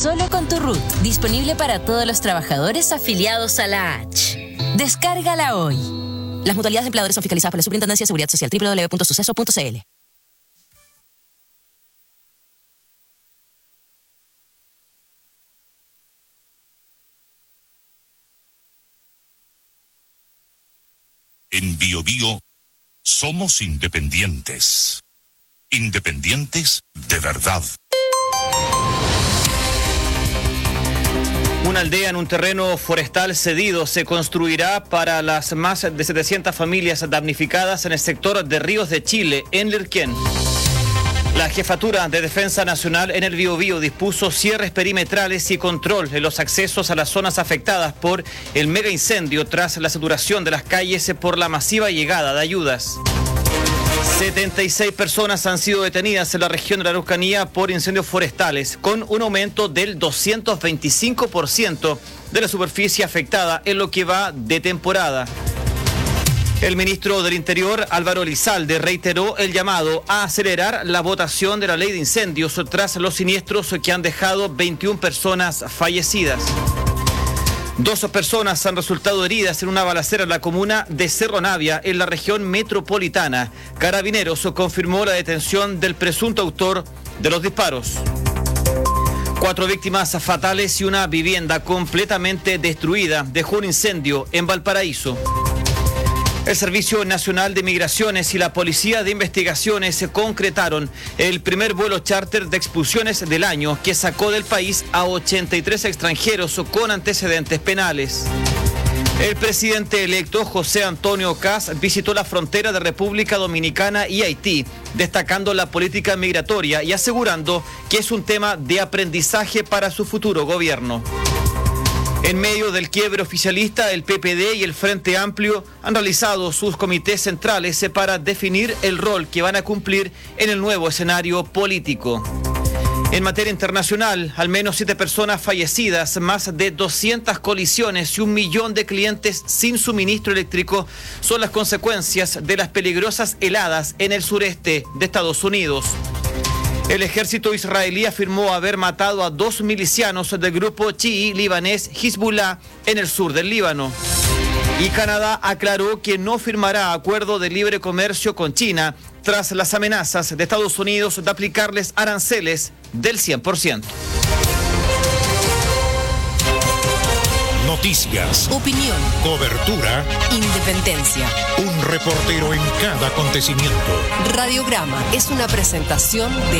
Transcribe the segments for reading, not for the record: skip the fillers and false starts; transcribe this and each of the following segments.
solo con tu RUT. Disponible para todos los trabajadores afiliados a la H. Descárgala hoy. Las mutualidades de empleadores son fiscalizadas por la Superintendencia de Seguridad Social. www.suceso.cl. En Bio Bio somos independientes. Independientes de verdad. Una aldea en un terreno forestal cedido se construirá para las más de 700 familias damnificadas en el sector de Ríos de Chile, en Lirquén. La Jefatura de Defensa Nacional en el Biobío dispuso cierres perimetrales y control en los accesos a las zonas afectadas por el mega incendio tras la saturación de las calles por la masiva llegada de ayudas. 76 personas han sido detenidas en la región de la Araucanía por incendios forestales, con un aumento del 225% de la superficie afectada en lo que va de temporada. El ministro del Interior, Álvaro Elizalde, reiteró el llamado a acelerar la votación de la ley de incendios tras los siniestros que han dejado 21 personas fallecidas. 2 personas han resultado heridas en una balacera en la comuna de Cerro Navia, en la región metropolitana. Carabineros confirmó la detención del presunto autor de los disparos. 4 víctimas fatales y una vivienda completamente destruida dejó un incendio en Valparaíso. El Servicio Nacional de Migraciones y la Policía de Investigaciones se concretaron el primer vuelo charter de expulsiones del año que sacó del país a 83 extranjeros con antecedentes penales. El presidente electo José Antonio Kast visitó la frontera de República Dominicana y Haití, destacando la política migratoria y asegurando que es un tema de aprendizaje para su futuro gobierno. En medio del quiebre oficialista, el PPD y el Frente Amplio han realizado sus comités centrales para definir el rol que van a cumplir en el nuevo escenario político. En materia internacional, al menos 7 personas fallecidas, más de 200 colisiones y 1 millón de clientes sin suministro eléctrico son las consecuencias de las peligrosas heladas en el sureste de Estados Unidos. El ejército israelí afirmó haber matado a 2 milicianos del grupo chií libanés Hezbollah en el sur del Líbano. Y Canadá aclaró que no firmará acuerdo de libre comercio con China tras las amenazas de Estados Unidos de aplicarles aranceles del 100%. Noticias, Opinión, cobertura, independencia. un reportero en cada acontecimiento. Radiograma es una presentación de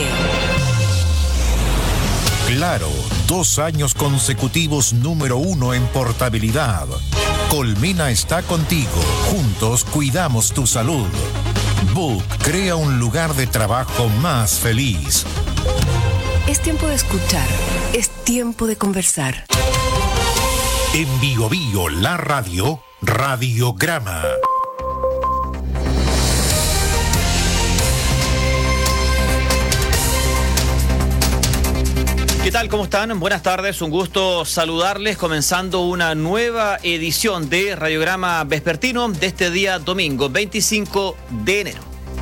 Claro, 2 años consecutivos número 1 en portabilidad. Colmena está contigo. Juntos cuidamos tu salud. Book crea un lugar de trabajo más feliz. Es tiempo de escuchar. Es tiempo de conversar. En Bio Bio, la radio, Radiograma. ¿Qué tal? ¿Cómo están? Buenas tardes, un gusto saludarles, comenzando una nueva edición de Radiograma Vespertino de este día domingo, 25 de enero.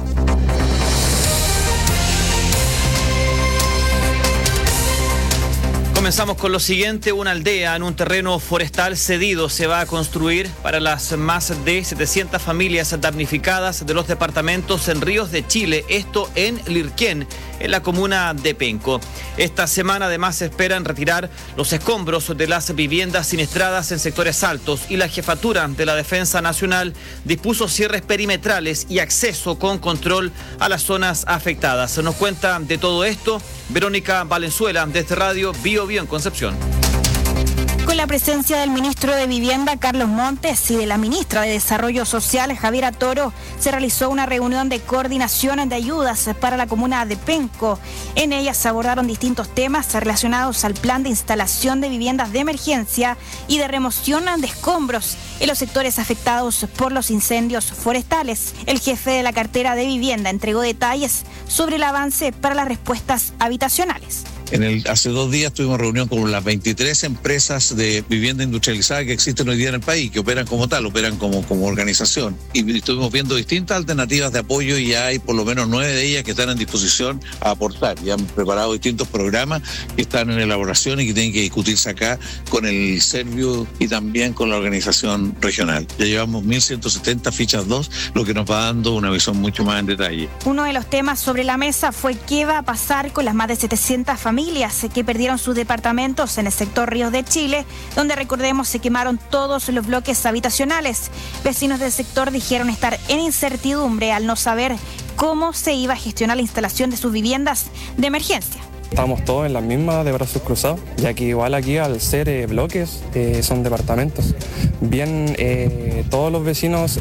Comenzamos con lo siguiente. Una aldea en un terreno forestal cedido se va a construir para las más de 700 familias damnificadas de los departamentos en Ríos de Chile, esto en Lirquén, en la comuna de Penco. Esta semana además se esperan retirar los escombros de las viviendas siniestradas en sectores altos y la Jefatura de la Defensa Nacional dispuso cierres perimetrales y acceso con control a las zonas afectadas. Se nos cuenta de todo esto Verónica Valenzuela desde Radio Bio Bio en Concepción. Con la presencia del ministro de Vivienda, Carlos Montes, y de la ministra de Desarrollo Social, Javiera Toro, se realizó una reunión de coordinación de ayudas para la comuna de Penco. En ella se abordaron distintos temas relacionados al plan de instalación de viviendas de emergencia y de remoción de escombros en los sectores afectados por los incendios forestales. El jefe de la cartera de vivienda entregó detalles sobre el avance para las respuestas habitacionales. Hace 2 días tuvimos reunión con las 23 empresas de vivienda industrializada que existen hoy día en el país, que operan como tal, operan como organización. Y estuvimos viendo distintas alternativas de apoyo y ya hay por lo menos 9 de ellas que están en disposición a aportar. Ya han preparado distintos programas que están en elaboración y que tienen que discutirse acá con el Servio y también con la organización regional. Ya llevamos 1.170 fichas 2, lo que nos va dando una visión mucho más en detalle. Uno de los temas sobre la mesa fue qué va a pasar con las más de 700 familias que perdieron sus departamentos en el sector Ríos de Chile, donde recordemos se quemaron todos los bloques habitacionales. Vecinos del sector dijeron estar en incertidumbre al no saber cómo se iba a gestionar la instalación de sus viviendas de emergencia. Estamos todos en la misma de brazos cruzados, ya que igual aquí al ser bloques son departamentos. Bien, todos los vecinos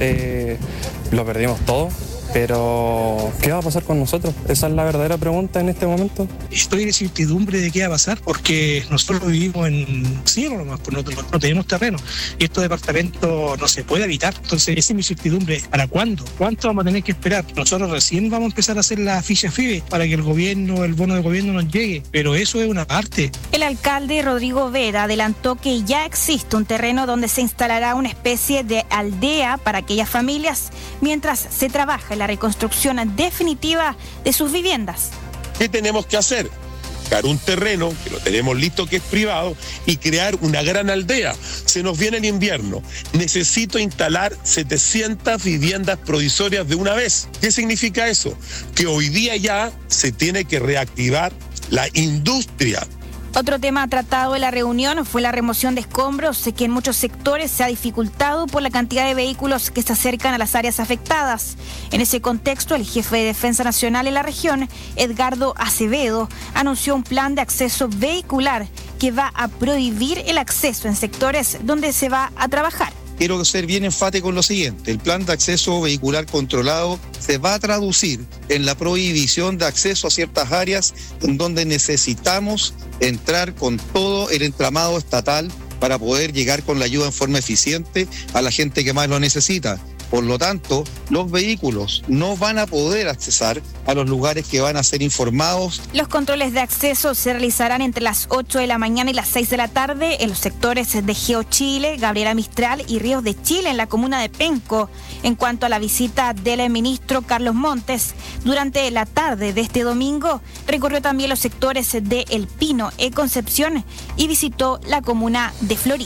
lo perdimos todo. Pero, ¿qué va a pasar con nosotros? Esa es la verdadera pregunta en este momento. Estoy en incertidumbre de qué va a pasar, porque nosotros vivimos en cielo nomás, pues no tenemos terreno. Y estos departamentos no se puede habitar. Entonces, esa es mi incertidumbre. ¿Para cuándo? ¿Cuánto vamos a tener que esperar? Nosotros recién vamos a empezar a hacer la ficha FIBE para que el bono de gobierno nos llegue. Pero eso es una parte. El alcalde Rodrigo Vera adelantó que ya existe un terreno donde se instalará una especie de aldea para aquellas familias mientras se trabaja en la reconstrucción definitiva de sus viviendas. ¿Qué tenemos que hacer? Buscar un terreno, que lo tenemos listo, que es privado, y crear una gran aldea. Se nos viene el invierno. Necesito instalar 700 viviendas provisorias de una vez. ¿Qué significa eso? Que hoy día ya se tiene que reactivar la industria. Otro tema tratado en la reunión fue la remoción de escombros, que en muchos sectores se ha dificultado por la cantidad de vehículos que se acercan a las áreas afectadas. En ese contexto, el jefe de Defensa Nacional en la región, Edgardo Acevedo, anunció un plan de acceso vehicular que va a prohibir el acceso en sectores donde se va a trabajar. Quiero ser bien enfático en lo siguiente: el plan de acceso vehicular controlado se va a traducir en la prohibición de acceso a ciertas áreas en donde necesitamos entrar con todo el entramado estatal para poder llegar con la ayuda en forma eficiente a la gente que más lo necesita. Por lo tanto, los vehículos no van a poder accesar a los lugares que van a ser informados. Los controles de acceso se realizarán entre las 8 de la mañana y las 6 de la tarde en los sectores de Geo Chile, Gabriela Mistral y Ríos de Chile en la comuna de Penco. En cuanto a la visita del ministro Carlos Montes, durante la tarde de este domingo recorrió también los sectores de El Pino y Concepción y visitó la comuna de Florida.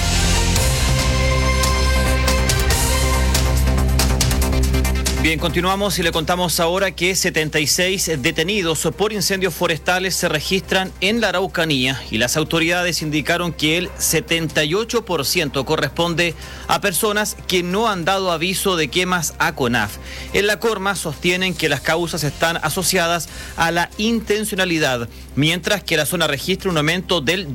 Bien, continuamos y le contamos ahora que 76 detenidos por incendios forestales se registran en la Araucanía y las autoridades indicaron que el 78% corresponde a personas que no han dado aviso de quemas a CONAF. En la Corma sostienen que las causas están asociadas a la intencionalidad, mientras que la zona registra un aumento del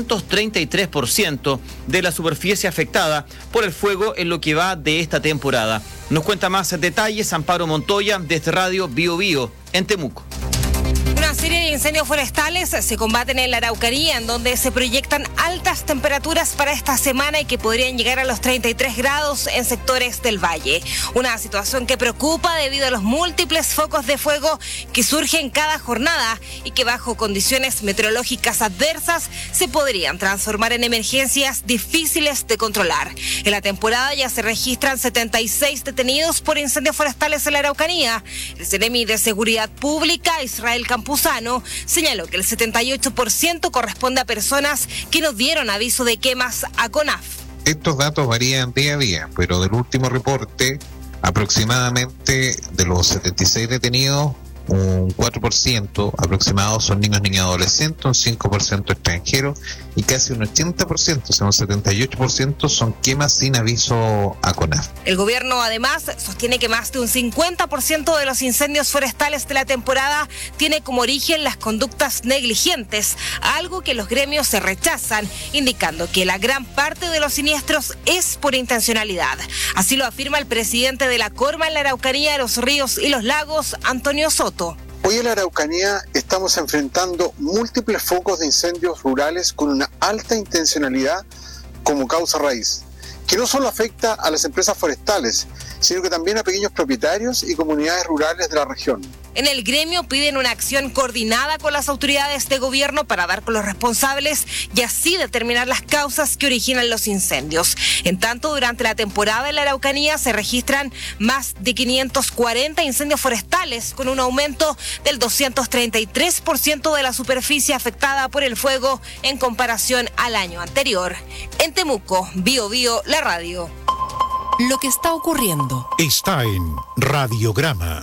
233% de la superficie afectada por el fuego en lo que va de esta temporada. Nos cuenta más detalles Amparo Montoya desde Radio Bio Bio en Temuco. Una serie de incendios forestales se combaten en la Araucanía, en donde se proyectan altas temperaturas para esta semana y que podrían llegar a los 33 grados en sectores del valle. Una situación que preocupa debido a los múltiples focos de fuego que surgen cada jornada y que bajo condiciones meteorológicas adversas se podrían transformar en emergencias difíciles de controlar. En la temporada ya se registran 76 detenidos por incendios forestales en la Araucanía. El Ceremi de Seguridad Pública, Israel Campuzano, señaló que el 78% corresponde a personas que no dieron aviso de quemas a CONAF. Estos datos varían día a día, pero del último reporte, aproximadamente de los 76 detenidos, un 4% aproximado son niños, niñas y adolescentes, un 5% extranjeros y casi un 80%, o sea, un 78% son quemas sin aviso a CONAF. El gobierno además sostiene que más de un 50% de los incendios forestales de la temporada tiene como origen las conductas negligentes, algo que los gremios se rechazan, indicando que la gran parte de los siniestros es por intencionalidad. Así lo afirma el presidente de la Corma en la Araucanía, los Ríos y los Lagos, Antonio Soto. Hoy en la Araucanía estamos enfrentando múltiples focos de incendios rurales con una alta intencionalidad como causa raíz, que no solo afecta a las empresas forestales, sino que también a pequeños propietarios y comunidades rurales de la región. En el gremio piden una acción coordinada con las autoridades de gobierno para dar con los responsables y así determinar las causas que originan los incendios. En tanto, durante la temporada en la Araucanía se registran más de 540 incendios forestales, con un aumento del 233% de la superficie afectada por el fuego en comparación al año anterior. En Temuco, Bio Bio, la radio. Lo que está ocurriendo está en Radiograma.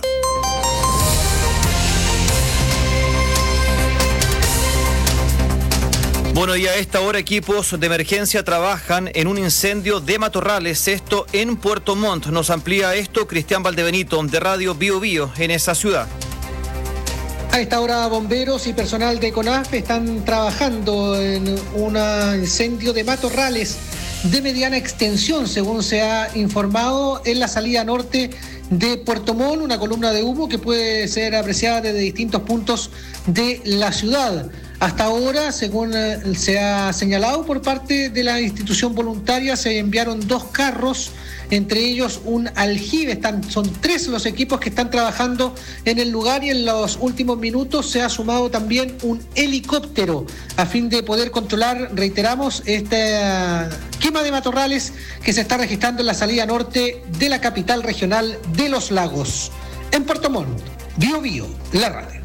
Bueno, y a esta hora equipos de emergencia trabajan en un incendio de matorrales, esto en Puerto Montt. Nos amplía esto Cristian Valdebenito de Radio Bio Bio en esa ciudad. A esta hora bomberos y personal de CONAF están trabajando en un incendio de matorrales de mediana extensión, según se ha informado, en la salida norte de Puerto Montt, una columna de humo que puede ser apreciada desde distintos puntos de la ciudad. Hasta ahora, según se ha señalado por parte de la institución voluntaria, se enviaron 2 carros, entre ellos un aljibe. Son 3 los equipos que están trabajando en el lugar y en los últimos minutos se ha sumado también un helicóptero a fin de poder controlar, reiteramos, esta quema de matorrales que se está registrando en la salida norte de la capital regional de Los Lagos. En Puerto Montt, Bio Bio, la radio.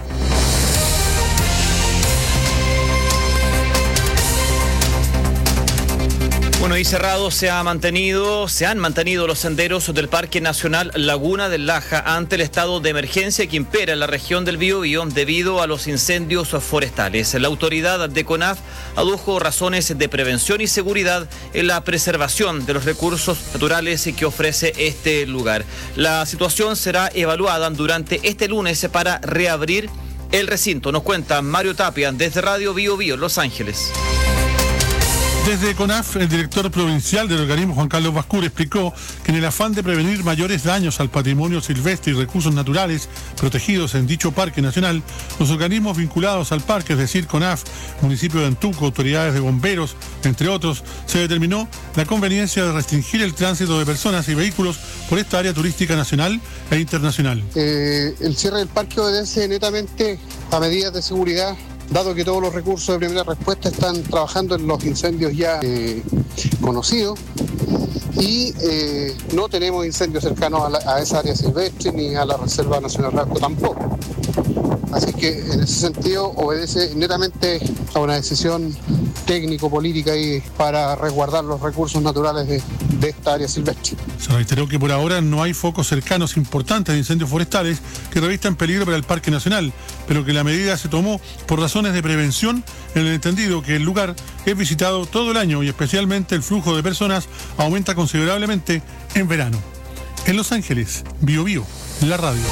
Bueno, y cerrados se han mantenido los senderos del Parque Nacional Laguna del Laja ante el estado de emergencia que impera en la región del Biobío debido a los incendios forestales. La autoridad de CONAF adujo razones de prevención y seguridad en la preservación de los recursos naturales que ofrece este lugar. La situación será evaluada durante este lunes para reabrir el recinto. Nos cuenta Mario Tapia desde Radio Bio Bio, Los Ángeles. Desde CONAF, el director provincial del organismo, Juan Carlos Bascur, explicó que en el afán de prevenir mayores daños al patrimonio silvestre y recursos naturales protegidos en dicho parque nacional, los organismos vinculados al parque, es decir, CONAF, municipio de Antuco, autoridades de bomberos, entre otros, se determinó la conveniencia de restringir el tránsito de personas y vehículos por esta área turística nacional e internacional. El cierre del parque obedece netamente a medidas de seguridad, dado que todos los recursos de primera respuesta están trabajando en los incendios ya conocidos y no tenemos incendios cercanos a esa área silvestre ni a la Reserva Nacional Rasco tampoco. Así que en ese sentido obedece netamente a una decisión técnico-política y para resguardar los recursos naturales de esta área silvestre. Se reiteró que por ahora no hay focos cercanos importantes de incendios forestales que revistan peligro para el Parque Nacional, pero que la medida se tomó por razones de prevención en el entendido que el lugar es visitado todo el año y especialmente el flujo de personas aumenta considerablemente en verano. En Los Ángeles, Bio Bio, la radio.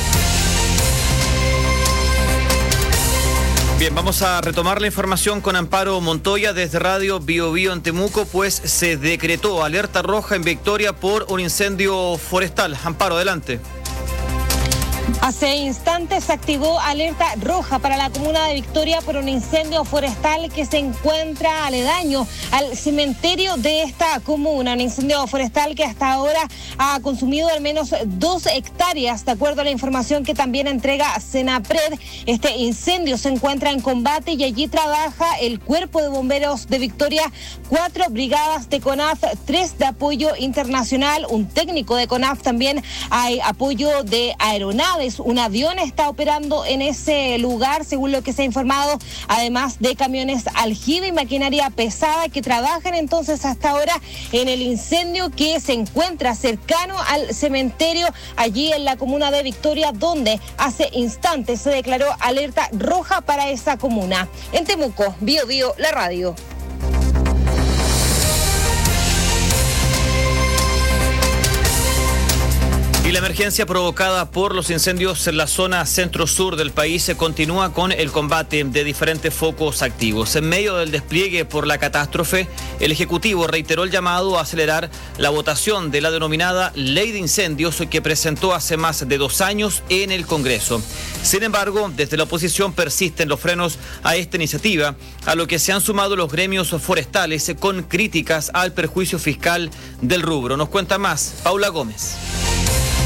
Bien, vamos a retomar la información con Amparo Montoya desde Radio Bio Bio en Temuco, pues se decretó alerta roja en Victoria por un incendio forestal. Amparo, adelante. Hace instantes se activó alerta roja para la comuna de Victoria por un incendio forestal que se encuentra aledaño al cementerio de esta comuna. Un incendio forestal que hasta ahora ha consumido al menos 2 hectáreas, de acuerdo a la información que también entrega Senapred. Este incendio se encuentra en combate y allí trabaja el Cuerpo de Bomberos de Victoria, 4 brigadas de CONAF, 3 de apoyo internacional, un técnico de CONAF, también hay apoyo de aeronaves. Un avión está operando en ese lugar, según lo que se ha informado, además de camiones aljibe y maquinaria pesada que trabajan entonces hasta ahora en el incendio que se encuentra cercano al cementerio allí en la comuna de Victoria, donde hace instantes se declaró alerta roja para esa comuna. En Temuco, Bio Bio, la radio. Y la emergencia provocada por los incendios en la zona centro-sur del país se continúa con el combate de diferentes focos activos. En medio del despliegue por la catástrofe, el Ejecutivo reiteró el llamado a acelerar la votación de la denominada Ley de Incendios que presentó hace más de 2 años en el Congreso. Sin embargo, desde la oposición persisten los frenos a esta iniciativa, a lo que se han sumado los gremios forestales con críticas al perjuicio fiscal del rubro. Nos cuenta más Paula Gómez.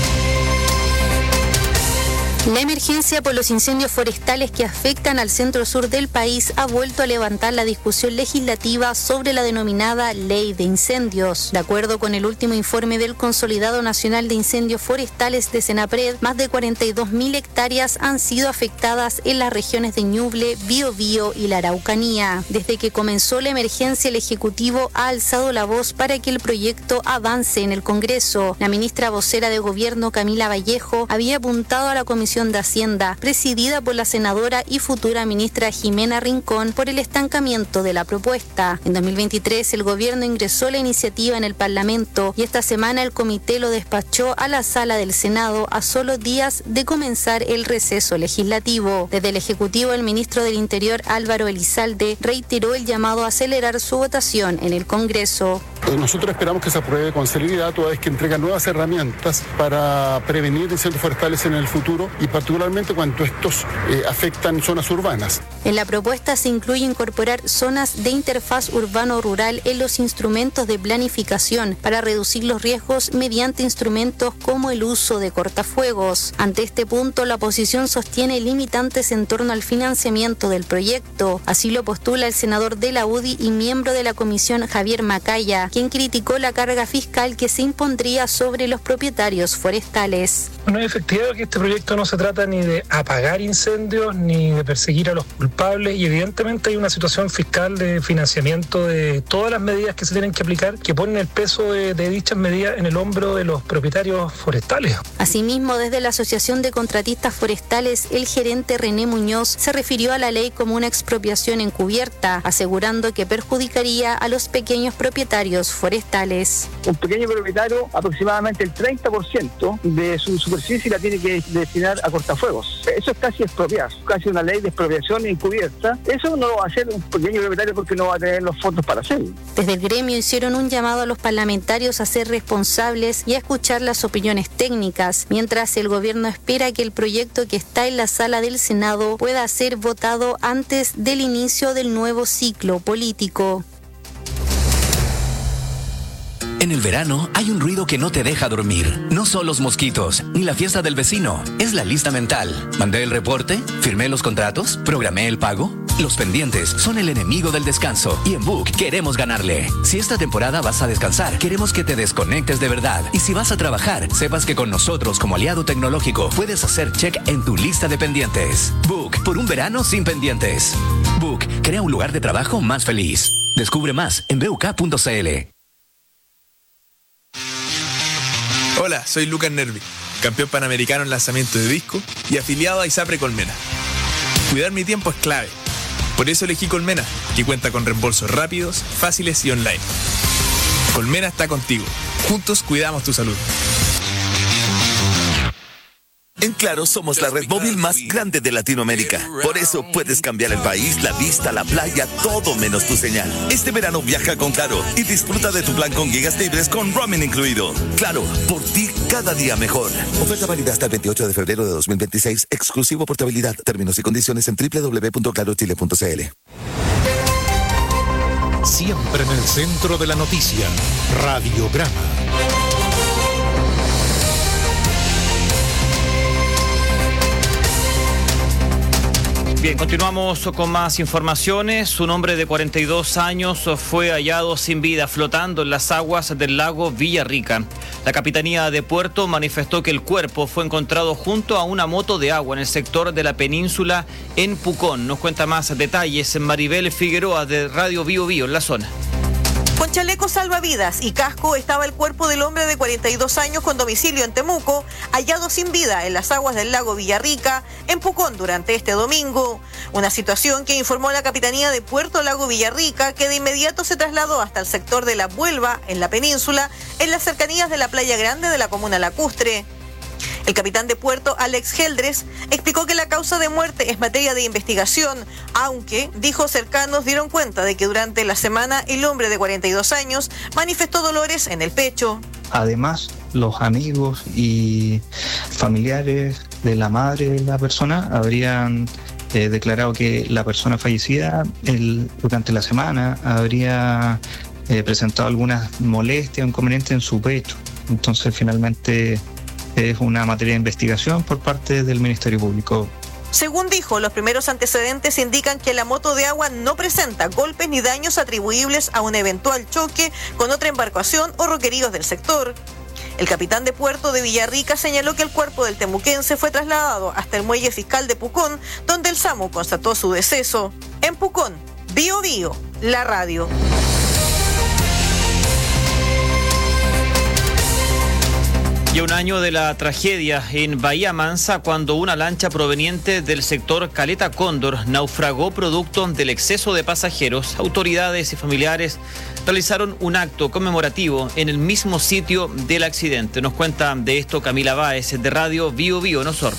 La emergencia por los incendios forestales que afectan al centro sur del país ha vuelto a levantar la discusión legislativa sobre la denominada Ley de Incendios. De acuerdo con el último informe del Consolidado Nacional de Incendios Forestales de Senapred, más de 42.000 hectáreas han sido afectadas en las regiones de Ñuble, Biobío y la Araucanía. Desde que comenzó la emergencia, el Ejecutivo ha alzado la voz para que el proyecto avance en el Congreso. La ministra vocera de Gobierno, Camila Vallejo, había apuntado a la Comisión de Hacienda, presidida por la senadora y futura ministra Jimena Rincón, por el estancamiento de la propuesta. En 2023, el gobierno ingresó la iniciativa en el Parlamento y esta semana el comité lo despachó a la sala del Senado a solo días de comenzar el receso legislativo. Desde el Ejecutivo, el ministro del Interior, Álvaro Elizalde, reiteró el llamado a acelerar su votación en el Congreso. Nosotros esperamos que se apruebe con celeridad, toda vez que entrega nuevas herramientas para prevenir incendios forestales en el futuro y particularmente cuando estos afectan zonas urbanas. En la propuesta se incluye incorporar zonas de interfaz urbano-rural en los instrumentos de planificación para reducir los riesgos mediante instrumentos como el uso de cortafuegos. Ante este punto, la oposición sostiene limitantes en torno al financiamiento del proyecto. Así lo postula el senador de la UDI y miembro de la comisión, Javier Macaya, quien criticó la carga fiscal que se impondría sobre los propietarios forestales. Bueno, es efectivo que este proyecto no se trata ni de apagar incendios ni de perseguir a los culpables, y evidentemente hay una situación fiscal de financiamiento de todas las medidas que se tienen que aplicar que ponen el peso de dichas medidas en el hombro de los propietarios forestales. Asimismo, desde la Asociación de Contratistas Forestales, el gerente René Muñoz se refirió a la ley como una expropiación encubierta, asegurando que perjudicaría a los pequeños propietarios forestales. Un pequeño propietario, aproximadamente el 30% de su superficie la tiene que destinar a cortafuegos. Eso es casi expropiar, casi una ley de expropiación encubierta. Eso no lo va a hacer un pequeño propietario porque no va a tener los fondos para hacerlo. Desde el gremio hicieron un llamado a los parlamentarios a ser responsables y a escuchar las opiniones técnicas, mientras el gobierno espera que el proyecto que está en la sala del Senado pueda ser votado antes del inicio del nuevo ciclo político. En el verano hay un ruido que no te deja dormir. No son los mosquitos, ni la fiesta del vecino. Es la lista mental. ¿Mandé el reporte? ¿Firmé los contratos? ¿Programé el pago? Los pendientes son el enemigo del descanso y en Book queremos ganarle. Si esta temporada vas a descansar, queremos que te desconectes de verdad. Y si vas a trabajar, sepas que con nosotros como aliado tecnológico puedes hacer check en tu lista de pendientes. Book, por un verano sin pendientes. Book, crea un lugar de trabajo más feliz. Descubre más en buk.cl. Hola, soy Lucas Nervi, campeón panamericano en lanzamiento de disco y afiliado a ISAPRE Colmena. Cuidar mi tiempo es clave. Por eso elegí Colmena, que cuenta con reembolsos rápidos, fáciles y online. Colmena está contigo. Juntos cuidamos tu salud. En Claro somos la red móvil más grande de Latinoamérica. Por eso puedes cambiar el país, la vista, la playa, todo menos tu señal. Este verano viaja con Claro y disfruta de tu plan con gigas libres con roaming incluido. Claro, por ti cada día mejor. Oferta válida hasta el 28 de febrero de 2026. Exclusivo portabilidad. Términos y condiciones en www.clarochile.cl. Siempre en el centro de la noticia. Radiograma. Bien, continuamos con más informaciones. Un hombre de 42 años fue hallado sin vida flotando en las aguas del lago Villarrica. La Capitanía de Puerto manifestó que el cuerpo fue encontrado junto a una moto de agua en el sector de la península en Pucón. Nos cuenta más detalles Maribel Figueroa de Radio Bio Bio en la zona. Con chaleco salvavidas y casco estaba el cuerpo del hombre de 42 años con domicilio en Temuco, hallado sin vida en las aguas del lago Villarrica, en Pucón, durante este domingo. Una situación que informó la Capitanía de Puerto Lago Villarrica, que de inmediato se trasladó hasta el sector de La Vuelva, en la península, en las cercanías de la Playa Grande de la comuna Lacustre. El capitán de puerto, Alex Geldres, explicó que la causa de muerte es materia de investigación, aunque, dijo, cercanos dieron cuenta de que durante la semana el hombre de 42 años manifestó dolores en el pecho. Además, los amigos y familiares de la madre de la persona habrían declarado que la persona fallecida durante la semana habría presentado algunas molestias o inconvenientes en su pecho. Entonces, finalmente, es una materia de investigación por parte del Ministerio Público. Según dijo, los primeros antecedentes indican que la moto de agua no presenta golpes ni daños atribuibles a un eventual choque con otra embarcación o roqueríos del sector. El capitán de puerto de Villarrica señaló que el cuerpo del temuquense fue trasladado hasta el muelle fiscal de Pucón, donde el SAMU constató su deceso. En Pucón, Bío Bío, la radio. Y a un año de la tragedia en Bahía Mansa, cuando una lancha proveniente del sector Caleta Cóndor naufragó producto del exceso de pasajeros, autoridades y familiares realizaron un acto conmemorativo en el mismo sitio del accidente. Nos cuenta de esto Camila Báez, de Radio Bío Bío en Osorno.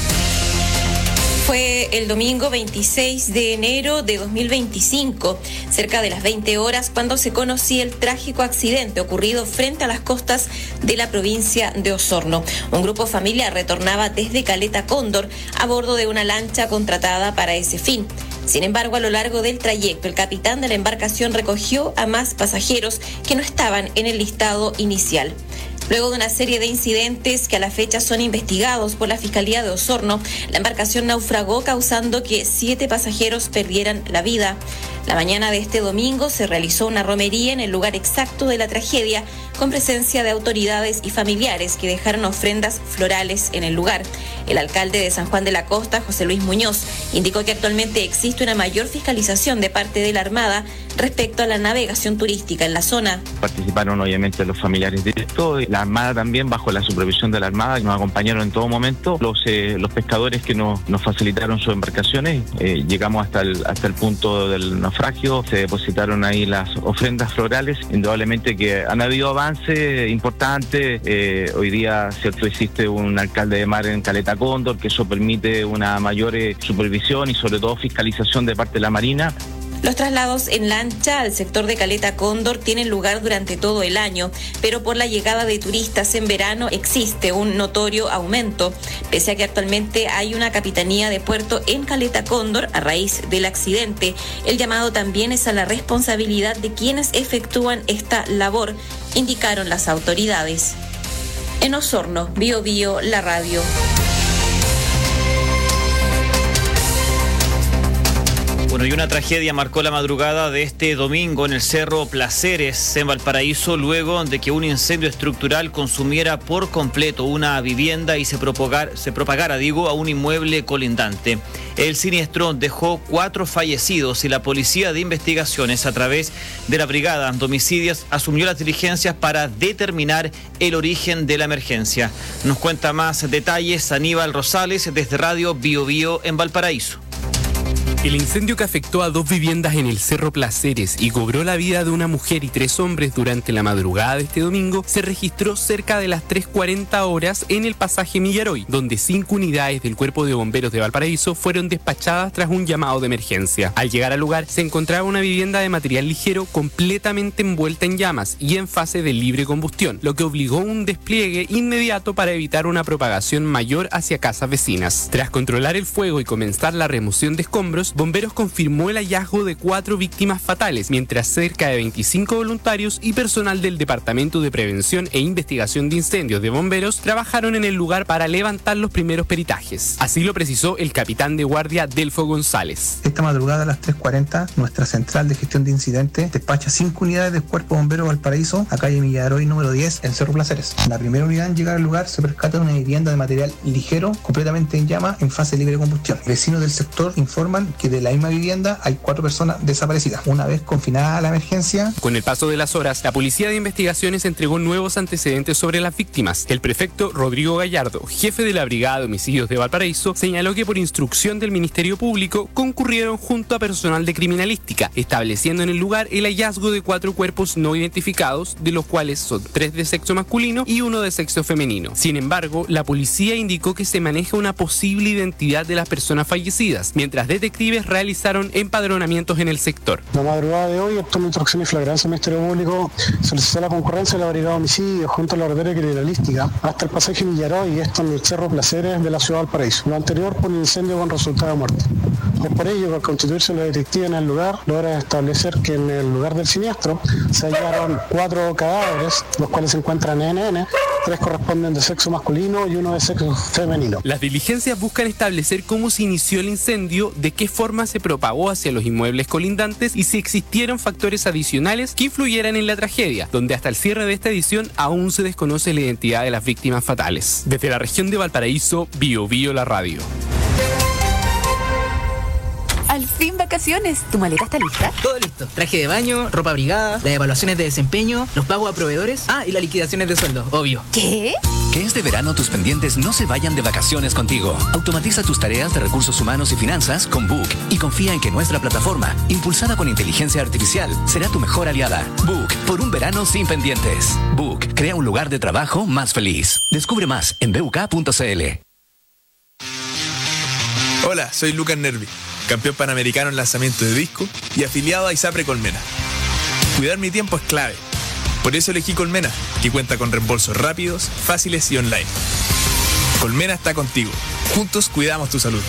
Fue el domingo 26 de enero de 2025, cerca de las 20 horas, cuando se conocía el trágico accidente ocurrido frente a las costas de la provincia de Osorno. Un grupo familiar retornaba desde Caleta Cóndor a bordo de una lancha contratada para ese fin. Sin embargo, a lo largo del trayecto, el capitán de la embarcación recogió a más pasajeros que no estaban en el listado inicial. Luego de una serie de incidentes que a la fecha son investigados por la Fiscalía de Osorno, la embarcación naufragó causando que 7 pasajeros perdieran la vida. La mañana de este domingo se realizó una romería en el lugar exacto de la tragedia, con presencia de autoridades y familiares que dejaron ofrendas florales en el lugar. El alcalde de San Juan de la Costa, José Luis Muñoz, indicó que actualmente existe una mayor fiscalización de parte de la Armada respecto a la navegación turística en la zona. Participaron obviamente los familiares directos, la Armada también, bajo la supervisión de la Armada, que nos acompañaron en todo momento, los pescadores que nos facilitaron sus embarcaciones. Llegamos hasta el punto del naufragio, se depositaron ahí las ofrendas florales. Indudablemente que han habido avances importantes. Hoy día, cierto, existe un alcalde de mar en Caleta Cóndor, que eso permite una mayor supervisión y sobre todo fiscalización de parte de la Marina. Los traslados en lancha al sector de Caleta Cóndor tienen lugar durante todo el año, pero por la llegada de turistas en verano existe un notorio aumento. Pese a que actualmente hay una capitanía de puerto en Caleta Cóndor a raíz del accidente, el llamado también es a la responsabilidad de quienes efectúan esta labor, indicaron las autoridades. En Osorno, Bío Bío, la radio. Bueno, y una tragedia marcó la madrugada de este domingo en el Cerro Placeres, en Valparaíso, luego de que un incendio estructural consumiera por completo una vivienda y se propagara a un inmueble colindante. El siniestro dejó 4 fallecidos y la Policía de Investigaciones, a través de la Brigada de Homicidios, asumió las diligencias para determinar el origen de la emergencia. Nos cuenta más detalles Aníbal Rosales desde Radio Bío Bío en Valparaíso. El incendio que afectó a 2 viviendas en el Cerro Placeres y cobró la vida de una mujer y 3 hombres durante la madrugada de este domingo se registró cerca de las 3:40 horas en el pasaje Millaroy, donde 5 unidades del Cuerpo de Bomberos de Valparaíso fueron despachadas tras un llamado de emergencia. Al llegar al lugar se encontraba una vivienda de material ligero completamente envuelta en llamas y en fase de libre combustión, lo que obligó un despliegue inmediato para evitar una propagación mayor hacia casas vecinas. Tras controlar el fuego y comenzar la remoción de escombros, Bomberos confirmó el hallazgo de 4 víctimas fatales, mientras cerca de 25 voluntarios y personal del Departamento de Prevención e Investigación de Incendios de Bomberos trabajaron en el lugar para levantar los primeros peritajes. Así lo precisó el capitán de guardia Delfo González. Esta madrugada a las 3:40, nuestra central de gestión de incidentes despacha 5 unidades del Cuerpo de Bomberos Valparaíso a calle Millaroy número 10 en Cerro Placeres. La primera unidad en llegar al lugar se percata de una vivienda de material ligero completamente en llama en fase de libre combustión. Vecinos del sector informan que de la misma vivienda hay 4 personas desaparecidas. Una vez confinada la emergencia. Con el paso de las horas, la Policía de Investigaciones entregó nuevos antecedentes sobre las víctimas. El prefecto Rodrigo Gallardo, jefe de la Brigada de Homicidios de Valparaíso, señaló que por instrucción del Ministerio Público concurrieron junto a personal de criminalística, estableciendo en el lugar el hallazgo de 4 cuerpos no identificados, de los cuales son 3 de sexo masculino y 1 de sexo femenino. Sin embargo, la policía indicó que se maneja una posible identidad de las personas fallecidas, mientras detectives realizaron empadronamientos en el sector. La madrugada de hoy, toma instrucción y flagrancia del Ministerio Público, solicitó la concurrencia de la Brigada de Homicidios junto a la Ordinaria Criminalística hasta el pasaje Millaroy, y esto en el Cerro Placeres de la ciudad de Valparaíso. Lo anterior por un incendio con resultado de muerte. Es por ello que al constituirse la directiva en el lugar, logra establecer que en el lugar del siniestro se hallaron 4 cadáveres, los cuales se encuentran en NN, 3 corresponden de sexo masculino y 1 de sexo femenino. Las diligencias buscan establecer cómo se inició el incendio, de qué forma se propagó hacia los inmuebles colindantes y si existieron factores adicionales que influyeran en la tragedia, donde hasta el cierre de esta edición aún se desconoce la identidad de las víctimas fatales. Desde la región de Valparaíso, Bio Bio la radio. Al fin vacaciones. ¿Tu maleta está lista? Todo listo. Traje de baño, ropa abrigada, las evaluaciones de desempeño, los pagos a proveedores, y las liquidaciones de sueldo, obvio. ¿Qué? Que este verano tus pendientes no se vayan de vacaciones contigo. Automatiza tus tareas de recursos humanos y finanzas con Book y confía en que nuestra plataforma, impulsada con inteligencia artificial, será tu mejor aliada. Book, por un verano sin pendientes. Book, crea un lugar de trabajo más feliz. Descubre más en buk.cl. Hola, soy Lucas Nervi, campeón panamericano en lanzamiento de disco y afiliado a ISAPRE Colmena. Cuidar mi tiempo es clave. Por eso elegí Colmena, que cuenta con reembolsos rápidos, fáciles y online. Colmena está contigo. Juntos cuidamos tu salud.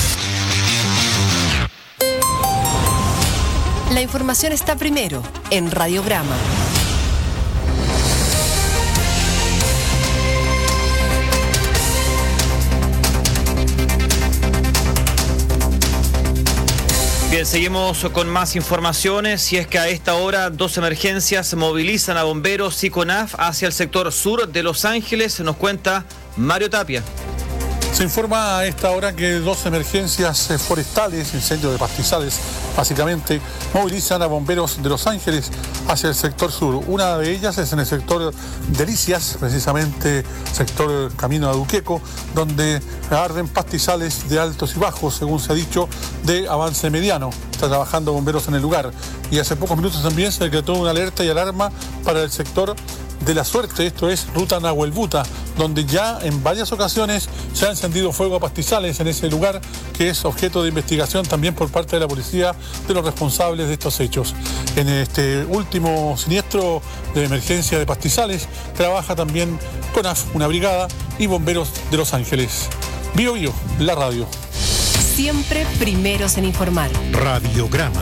La información está primero en Radiograma. Bien, seguimos con más informaciones y es que a esta hora 2 emergencias movilizan a bomberos y CONAF hacia el sector sur de Los Ángeles, nos cuenta Mario Tapia. Se informa a esta hora que 2 emergencias forestales, incendios de pastizales, básicamente, movilizan a bomberos de Los Ángeles hacia el sector sur. Una de ellas es en el sector Delicias, precisamente sector Camino a Duqueco, donde arden pastizales de altos y bajos, según se ha dicho, de avance mediano. Está trabajando bomberos en el lugar. Y hace pocos minutos también se decretó una alerta y alarma para el sector de La Suerte, esto es Ruta Nahuelbuta, donde ya en varias ocasiones se ha encendido fuego a pastizales en ese lugar, que es objeto de investigación también por parte de la policía de los responsables de estos hechos. En este último siniestro de emergencia de pastizales trabaja también CONAF, una brigada, y bomberos de Los Ángeles. Bio Bio, la radio. Siempre primeros en informar. Radiograma.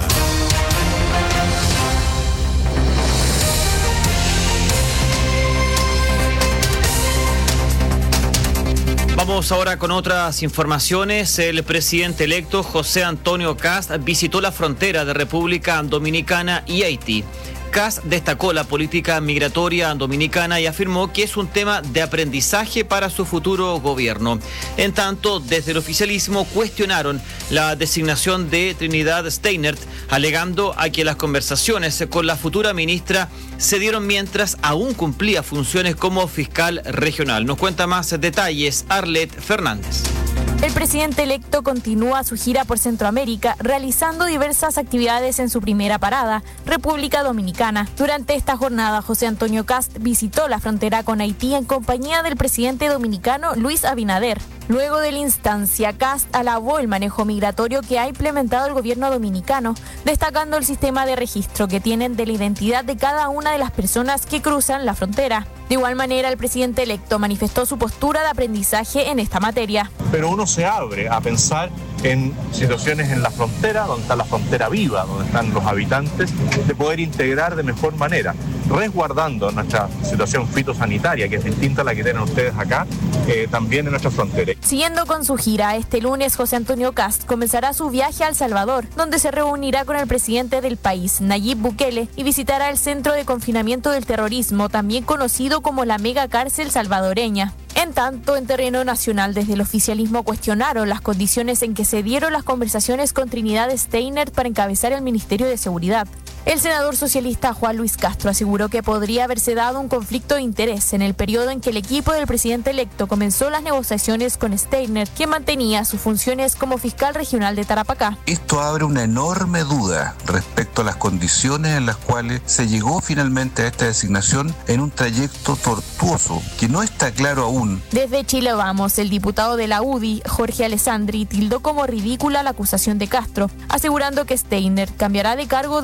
Vamos ahora con otras informaciones. El presidente electo José Antonio Kast visitó la frontera de República Dominicana y Haití. Kast destacó la política migratoria dominicana y afirmó que es un tema de aprendizaje para su futuro gobierno. En tanto, desde el oficialismo cuestionaron la designación de Trinidad Steinert, alegando a que las conversaciones con la futura ministra se dieron mientras aún cumplía funciones como fiscal regional. Nos cuenta más detalles Arlet Fernández. El presidente electo continúa su gira por Centroamérica, realizando diversas actividades en su primera parada, República Dominicana. Durante esta jornada, José Antonio Kast visitó la frontera con Haití en compañía del presidente dominicano Luis Abinader. Luego de la instancia, Kast alabó el manejo migratorio que ha implementado el gobierno dominicano, destacando el sistema de registro que tienen de la identidad de cada una de las personas que cruzan la frontera. De igual manera, el presidente electo manifestó su postura de aprendizaje en esta materia. Pero uno se abre a pensar en situaciones en la frontera, donde está la frontera viva, donde están los habitantes, de poder integrar de mejor manera, resguardando nuestra situación fitosanitaria, que es distinta a la que tienen ustedes acá, también en nuestra frontera. Siguiendo con su gira, este lunes José Antonio Kast comenzará su viaje a El Salvador, donde se reunirá con el presidente del país, Nayib Bukele, y visitará el Centro de Confinamiento del Terrorismo, también conocido como la Mega Cárcel Salvadoreña. En tanto, en terreno nacional, desde el oficialismo cuestionaron las condiciones en que se dieron las conversaciones con Trinidad Steinert para encabezar el Ministerio de Seguridad. El senador socialista Juan Luis Castro aseguró que podría haberse dado un conflicto de interés en el periodo en que el equipo del presidente electo comenzó las negociaciones con Steinert, quien mantenía sus funciones como fiscal regional de Tarapacá. Esto abre una enorme duda respecto a las condiciones en las cuales se llegó finalmente a esta designación en un trayecto tortuoso que no está claro aún. Desde Chile Vamos, el diputado de la UDI, Jorge Alessandri, tildó como ridícula la acusación de Castro, asegurando que Steinert cambiará de cargo dentro del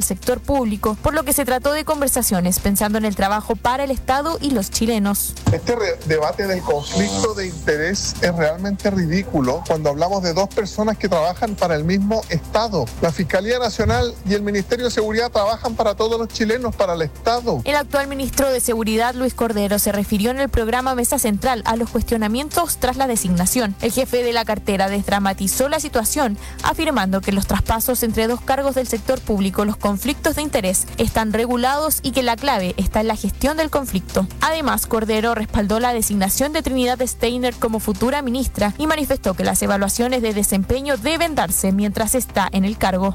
sector público, por lo que se trató de conversaciones pensando en el trabajo para el Estado y los chilenos. Este debate del conflicto de interés es realmente ridículo cuando hablamos de dos personas que trabajan para el mismo Estado. La Fiscalía Nacional y el Ministerio de Seguridad trabajan para todos los chilenos, para el Estado. El actual ministro de Seguridad, Luis Cordero, se refirió en el programa Mesa Central a los cuestionamientos tras la designación. El jefe de la cartera desdramatizó la situación, afirmando que los traspasos entre dos cargos del sector público, los conflictos de interés, están regulados y que la clave está en la gestión del conflicto. Además, Cordero respaldó la designación de Trinidad Steiner como futura ministra y manifestó que las evaluaciones de desempeño deben darse mientras está en el cargo.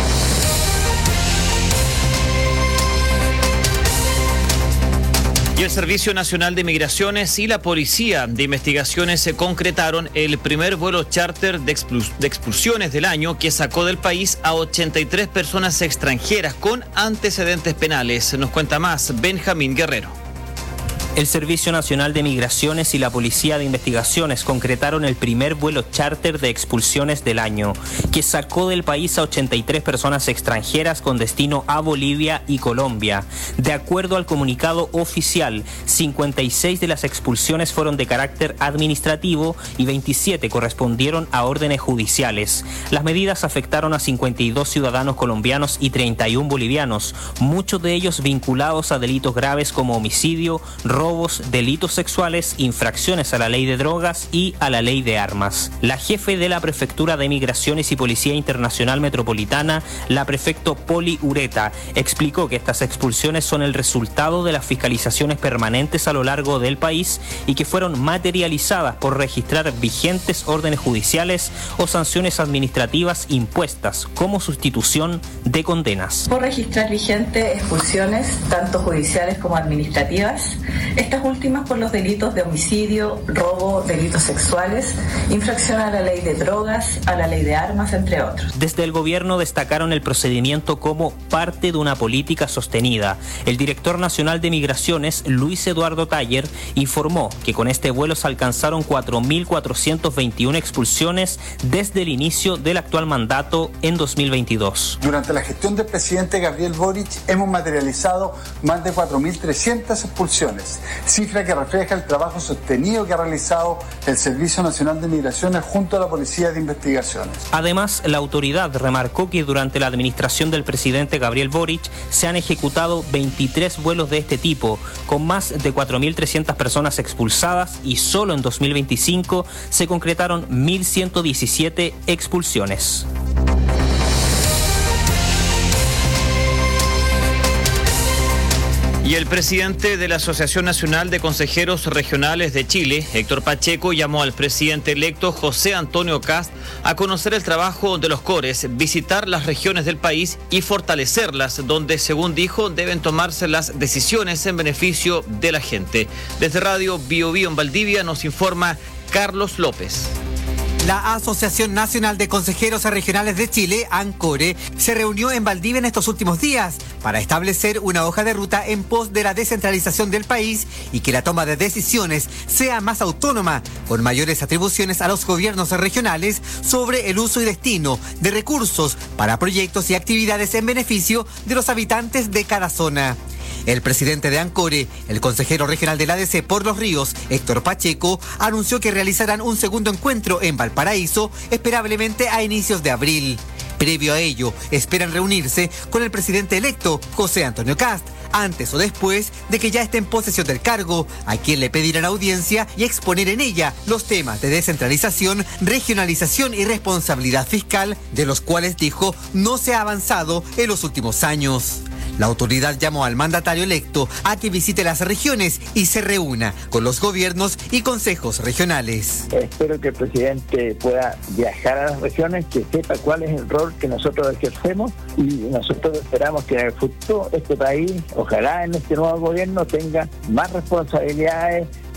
Y el Servicio Nacional de Migraciones y la Policía de Investigaciones se concretaron el primer vuelo charter de expulsiones del año que sacó del país a 83 personas extranjeras con antecedentes penales. Nos cuenta más Benjamín Guerrero. El Servicio Nacional de Migraciones y la Policía de Investigaciones concretaron el primer vuelo charter de expulsiones del año, que sacó del país a 83 personas extranjeras con destino a Bolivia y Colombia. De acuerdo al comunicado oficial, 56 de las expulsiones fueron de carácter administrativo y 27 correspondieron a órdenes judiciales. Las medidas afectaron a 52 ciudadanos colombianos y 31 bolivianos, muchos de ellos vinculados a delitos graves como homicidio, robos, delitos sexuales, infracciones a la ley de drogas y a la ley de armas. La jefe de la Prefectura de Migraciones y Policía Internacional Metropolitana, la prefecto Poli Ureta, explicó que estas expulsiones son el resultado de las fiscalizaciones permanentes a lo largo del país y que fueron materializadas por registrar vigentes órdenes judiciales o sanciones administrativas impuestas como sustitución de condenas. Por registrar vigentes expulsiones, tanto judiciales como administrativas, estas últimas por los delitos de homicidio, robo, delitos sexuales, infracción a la ley de drogas, a la ley de armas, entre otros. Desde el gobierno destacaron el procedimiento como parte de una política sostenida. El director nacional de Migraciones, Luis Eduardo Taller, informó que con este vuelo se alcanzaron 4.421 expulsiones desde el inicio del actual mandato en 2022. Durante la gestión del presidente Gabriel Boric hemos materializado más de 4.300 expulsiones, cifra que refleja el trabajo sostenido que ha realizado el Servicio Nacional de Migraciones junto a la Policía de Investigaciones. Además, la autoridad remarcó que durante la administración del presidente Gabriel Boric se han ejecutado 23 vuelos de este tipo, con más de 4.300 personas expulsadas y solo en 2025 se concretaron 1.117 expulsiones. Y el presidente de la Asociación Nacional de Consejeros Regionales de Chile, Héctor Pacheco, llamó al presidente electo José Antonio Kast a conocer el trabajo de los CORES, visitar las regiones del país y fortalecerlas, donde, según dijo, deben tomarse las decisiones en beneficio de la gente. Desde Radio Bio Bio en Valdivia nos informa Carlos López. La Asociación Nacional de Consejeros Regionales de Chile, ANCORE, se reunió en Valdivia en estos últimos días para establecer una hoja de ruta en pos de la descentralización del país y que la toma de decisiones sea más autónoma, con mayores atribuciones a los gobiernos regionales sobre el uso y destino de recursos para proyectos y actividades en beneficio de los habitantes de cada zona. El presidente de ANCORE, el consejero regional del ADC por Los Ríos, Héctor Pacheco, anunció que realizarán un segundo encuentro en Valparaíso, esperablemente a inicios de abril. Previo a ello, esperan reunirse con el presidente electo, José Antonio Kast, antes o después de que ya esté en posesión del cargo, a quien le pedirán audiencia y exponer en ella los temas de descentralización, regionalización y responsabilidad fiscal, de los cuales dijo no se ha avanzado en los últimos años. La autoridad llamó al mandatario electo a que visite las regiones y se reúna con los gobiernos y consejos regionales. Espero que el presidente pueda viajar a las regiones, que sepa cuál es el rol que nosotros ejercemos y nosotros esperamos que en el futuro este país, ojalá en este nuevo gobierno, tenga más responsabilidades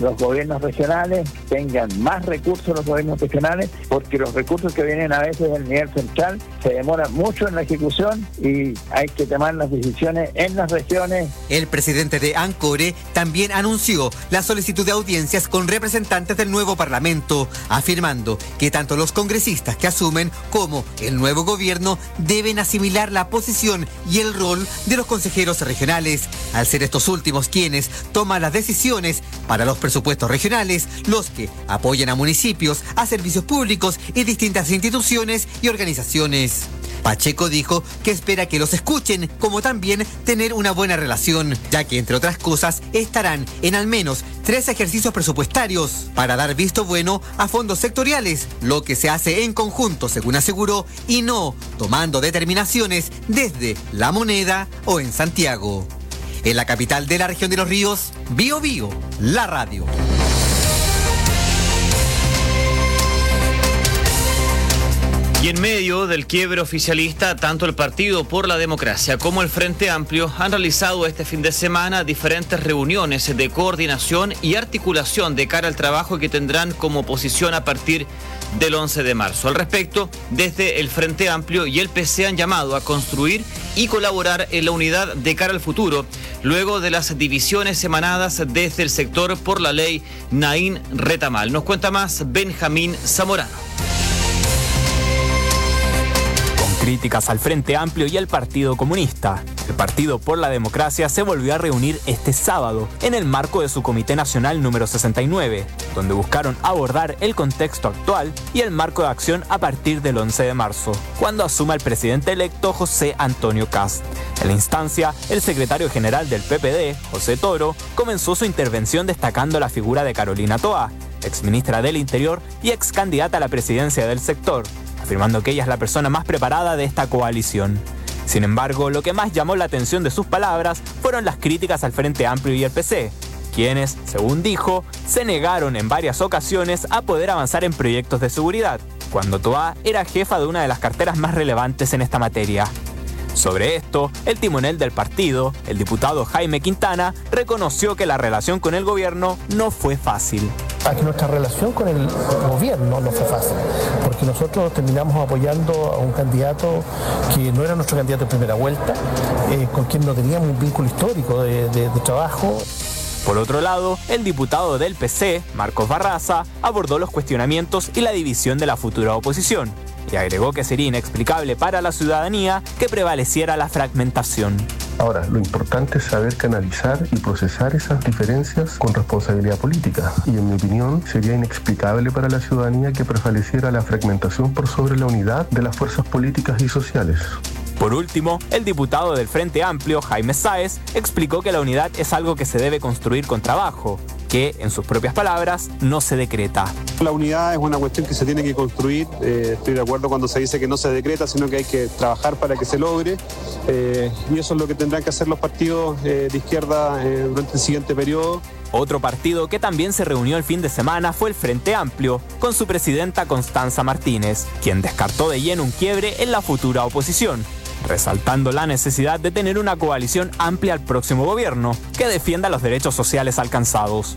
los gobiernos regionales, tengan más recursos los gobiernos regionales, porque los recursos que vienen a veces del nivel central se demoran mucho en la ejecución y hay que tomar las decisiones en las regiones. El presidente de ANCORE también anunció la solicitud de audiencias con representantes del nuevo Parlamento, afirmando que tanto los congresistas que asumen como el nuevo gobierno deben asimilar la posición y el rol de los consejeros regionales, al ser estos últimos quienes toman las decisiones para los presupuestos regionales, los que apoyan a municipios, a servicios públicos y distintas instituciones y organizaciones. Pacheco dijo que espera que los escuchen, como también tener una buena relación, ya que, entre otras cosas, estarán en al menos 3 ejercicios presupuestarios para dar visto bueno a fondos sectoriales, lo que se hace en conjunto, según aseguró, y no tomando determinaciones desde La Moneda o en Santiago. En la capital de la región de Los Ríos, Bío Bío, la radio. Y en medio del quiebre oficialista, tanto el Partido por la Democracia como el Frente Amplio han realizado este fin de semana diferentes reuniones de coordinación y articulación de cara al trabajo que tendrán como oposición a partir del 11 de marzo. Al respecto, desde el Frente Amplio y el PC han llamado a construir y colaborar en la unidad de cara al futuro, luego de las divisiones emanadas desde el sector por la ley Naín Retamal. Nos cuenta más Benjamín Zamorano. Críticas al Frente Amplio y al Partido Comunista. El Partido por la Democracia se volvió a reunir este sábado en el marco de su Comité Nacional número 69, donde buscaron abordar el contexto actual y el marco de acción a partir del 11 de marzo, cuando asuma el presidente electo José Antonio Kast. En la instancia, el secretario general del PPD, José Toro, comenzó su intervención destacando la figura de Carolina Toá, exministra del Interior y ex candidata a la presidencia del sector, afirmando que ella es la persona más preparada de esta coalición. Sin embargo, lo que más llamó la atención de sus palabras fueron las críticas al Frente Amplio y al PC, quienes, según dijo, se negaron en varias ocasiones a poder avanzar en proyectos de seguridad, cuando Toá era jefa de una de las carteras más relevantes en esta materia. Sobre esto, el timonel del partido, el diputado Jaime Quintana, reconoció que la relación con el gobierno no fue fácil. Aquí nuestra relación con el gobierno no fue fácil, porque nosotros terminamos apoyando a un candidato que no era nuestro candidato en primera vuelta, con quien no teníamos un vínculo histórico de trabajo. Por otro lado, el diputado del PC, Marcos Barraza, abordó los cuestionamientos y la división de la futura oposición, y agregó que sería inexplicable para la ciudadanía que prevaleciera la fragmentación. Ahora, lo importante es saber canalizar y procesar esas diferencias con responsabilidad política. Y en mi opinión, sería inexplicable para la ciudadanía que prevaleciera la fragmentación por sobre la unidad de las fuerzas políticas y sociales. Por último, el diputado del Frente Amplio, Jaime Sáez, explicó que la unidad es algo que se debe construir con trabajo, que, en sus propias palabras, no se decreta. La unidad es una cuestión que se tiene que construir. Estoy de acuerdo cuando se dice que no se decreta, sino que hay que trabajar para que se logre. Y eso es lo que tendrán que hacer los partidos de izquierda durante el siguiente periodo. Otro partido que también se reunió el fin de semana fue el Frente Amplio, con su presidenta Constanza Martínez, quien descartó de lleno un quiebre en la futura oposición, resaltando la necesidad de tener una coalición amplia al próximo gobierno que defienda los derechos sociales alcanzados.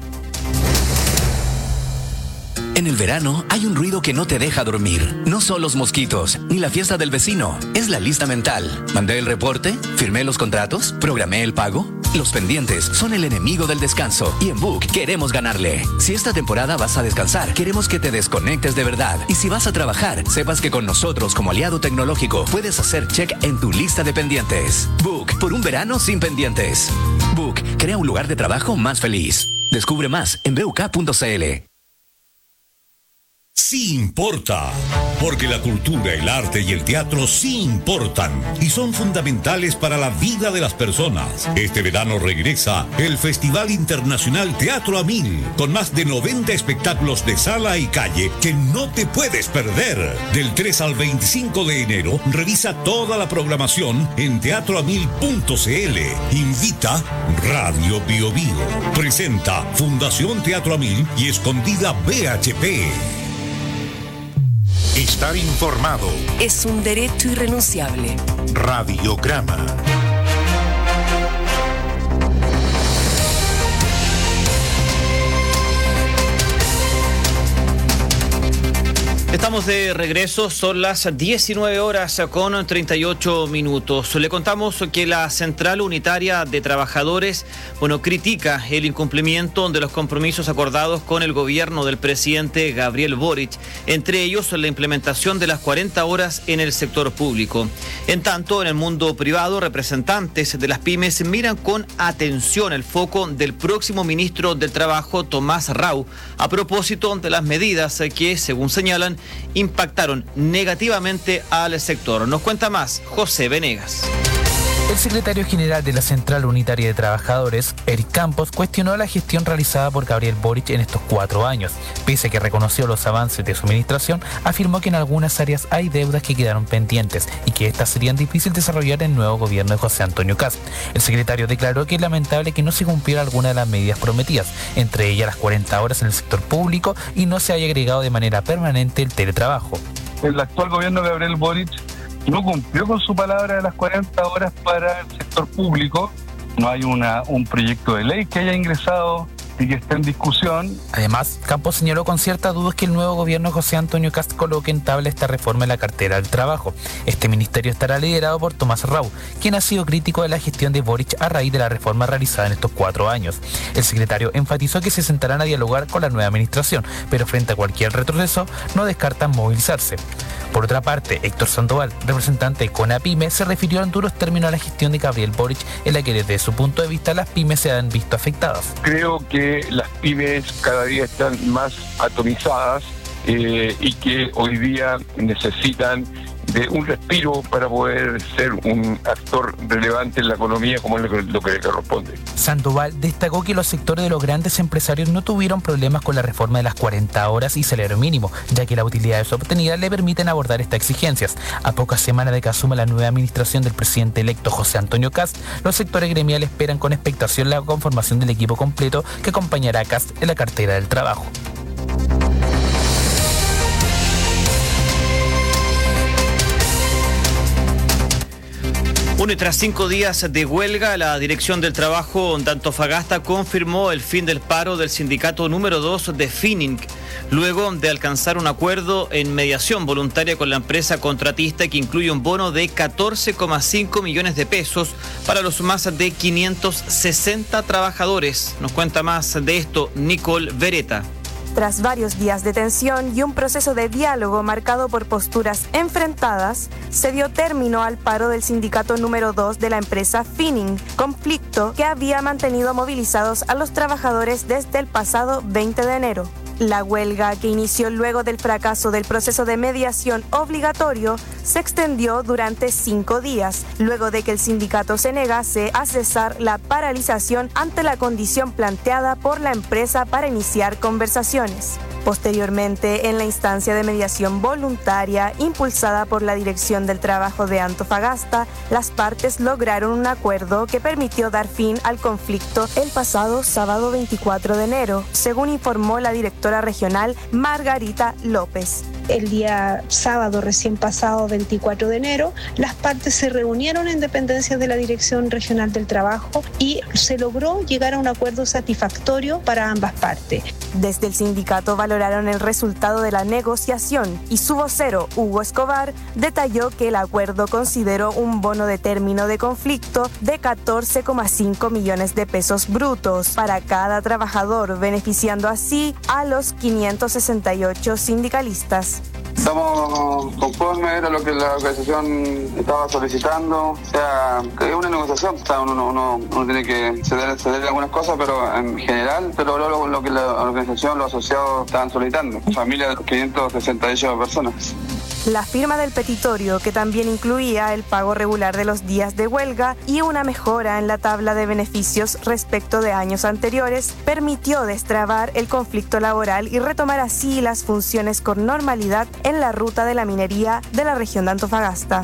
En el verano hay un ruido que no te deja dormir. No son los mosquitos, ni la fiesta del vecino. Es la lista mental. Mandé el reporte, firmé los contratos, programé el pago. Los pendientes son el enemigo del descanso y en Book queremos ganarle. Si esta temporada vas a descansar, queremos que te desconectes de verdad. Y si vas a trabajar, sepas que con nosotros como aliado tecnológico puedes hacer check en tu lista de pendientes. Book, por un verano sin pendientes. Book, crea un lugar de trabajo más feliz. Descubre más en buk.cl. Sí importa, porque la cultura, el arte y el teatro sí importan y son fundamentales para la vida de las personas. Este verano regresa el Festival Internacional Teatro a 1000, con más de 90 espectáculos de sala y calle que no te puedes perder. Del 3 al 25 de enero, revisa toda la programación en teatroa1000.cl. Invita Radio Bío Bío. Presenta Fundación Teatro a 1000 y Escondida BHP. Estar informado es un derecho irrenunciable. Radiograma. Estamos de regreso, son las 19 horas con 38 minutos. Le contamos que la Central Unitaria de Trabajadores, critica el incumplimiento de los compromisos acordados con el gobierno del presidente Gabriel Boric, entre ellos la implementación de las 40 horas en el sector público. En tanto, en el mundo privado, representantes de las pymes miran con atención el foco del próximo ministro del Trabajo, Tomás Rau, a propósito de las medidas que, según señalan, impactaron negativamente al sector. Nos cuenta más José Venegas. El secretario general de la Central Unitaria de Trabajadores, Eric Campos, cuestionó la gestión realizada por Gabriel Boric en estos 4 años. Pese a que reconoció los avances de su administración, afirmó que en algunas áreas hay deudas que quedaron pendientes y que estas serían difíciles de desarrollar en el nuevo gobierno de José Antonio Kast. El secretario declaró que es lamentable que no se cumpliera alguna de las medidas prometidas, entre ellas las 40 horas en el sector público, y no se haya agregado de manera permanente el teletrabajo. El actual gobierno de Gabriel Boric no cumplió con su palabra de las 40 horas para el sector público. No hay un proyecto de ley que haya ingresado y que esté en discusión. Además, Campos señaló con cierta duda que el nuevo gobierno de José Antonio Kast coloque en tabla esta reforma en la cartera del trabajo. Este ministerio estará liderado por Tomás Rau, quien ha sido crítico de la gestión de Boric a raíz de la reforma realizada en estos 4 años. El secretario enfatizó que se sentarán a dialogar con la nueva administración, pero frente a cualquier retroceso no descartan movilizarse. Por otra parte, Héctor Sandoval, representante de CONAPYME, se refirió en duros términos a la gestión de Gabriel Boric, en la que desde su punto de vista las pymes se han visto afectadas. Creo que las pymes cada día están más atomizadas y que hoy día necesitan de un respiro para poder ser un actor relevante en la economía como es lo que le corresponde. Sandoval destacó que los sectores de los grandes empresarios no tuvieron problemas con la reforma de las 40 horas y salario mínimo, ya que las utilidades obtenidas le permiten abordar estas exigencias. A pocas semanas de que asuma la nueva administración del presidente electo José Antonio Kast, los sectores gremiales esperan con expectación la conformación del equipo completo que acompañará a Kast en la cartera del trabajo. 1 y tras 5 días de huelga, la Dirección del Trabajo de Antofagasta confirmó el fin del paro del sindicato número 2 de Finning, luego de alcanzar un acuerdo en mediación voluntaria con la empresa contratista que incluye un bono de 14,5 millones de pesos para los más de 560 trabajadores. Nos cuenta más de esto Nicole Vereta. Tras varios días de tensión y un proceso de diálogo marcado por posturas enfrentadas, se dio término al paro del sindicato número 2 de la empresa Finning, conflicto que había mantenido movilizados a los trabajadores desde el pasado 20 de enero. La huelga, que inició luego del fracaso del proceso de mediación obligatorio, se extendió durante 5 días, luego de que el sindicato se negase a cesar la paralización ante la condición planteada por la empresa para iniciar conversaciones. Posteriormente, en la instancia de mediación voluntaria impulsada por la Dirección del Trabajo de Antofagasta, las partes lograron un acuerdo que permitió dar fin al conflicto el pasado sábado 24 de enero, según informó la directora regional Margarita López. El día sábado recién pasado, 24 de enero, las partes se reunieron en dependencias de la Dirección Regional del Trabajo y se logró llegar a un acuerdo satisfactorio para ambas partes. Desde el sindicato valoraron el resultado de la negociación y su vocero, Hugo Escobar, detalló que el acuerdo consideró un bono de término de conflicto de 14,5 millones de pesos brutos para cada trabajador, beneficiando así a los 568 sindicalistas. Estamos conformes, era lo que la organización estaba solicitando, o sea, que es una negociación, o sea, uno tiene que ceder algunas cosas, pero en general se logró lo que la organización, los asociados estaban solicitando, familia de 568 personas. La firma del petitorio, que también incluía el pago regular de los días de huelga y una mejora en la tabla de beneficios respecto de años anteriores, permitió destrabar el conflicto laboral y retomar así las funciones con normalidad en la ruta de la minería de la región de Antofagasta.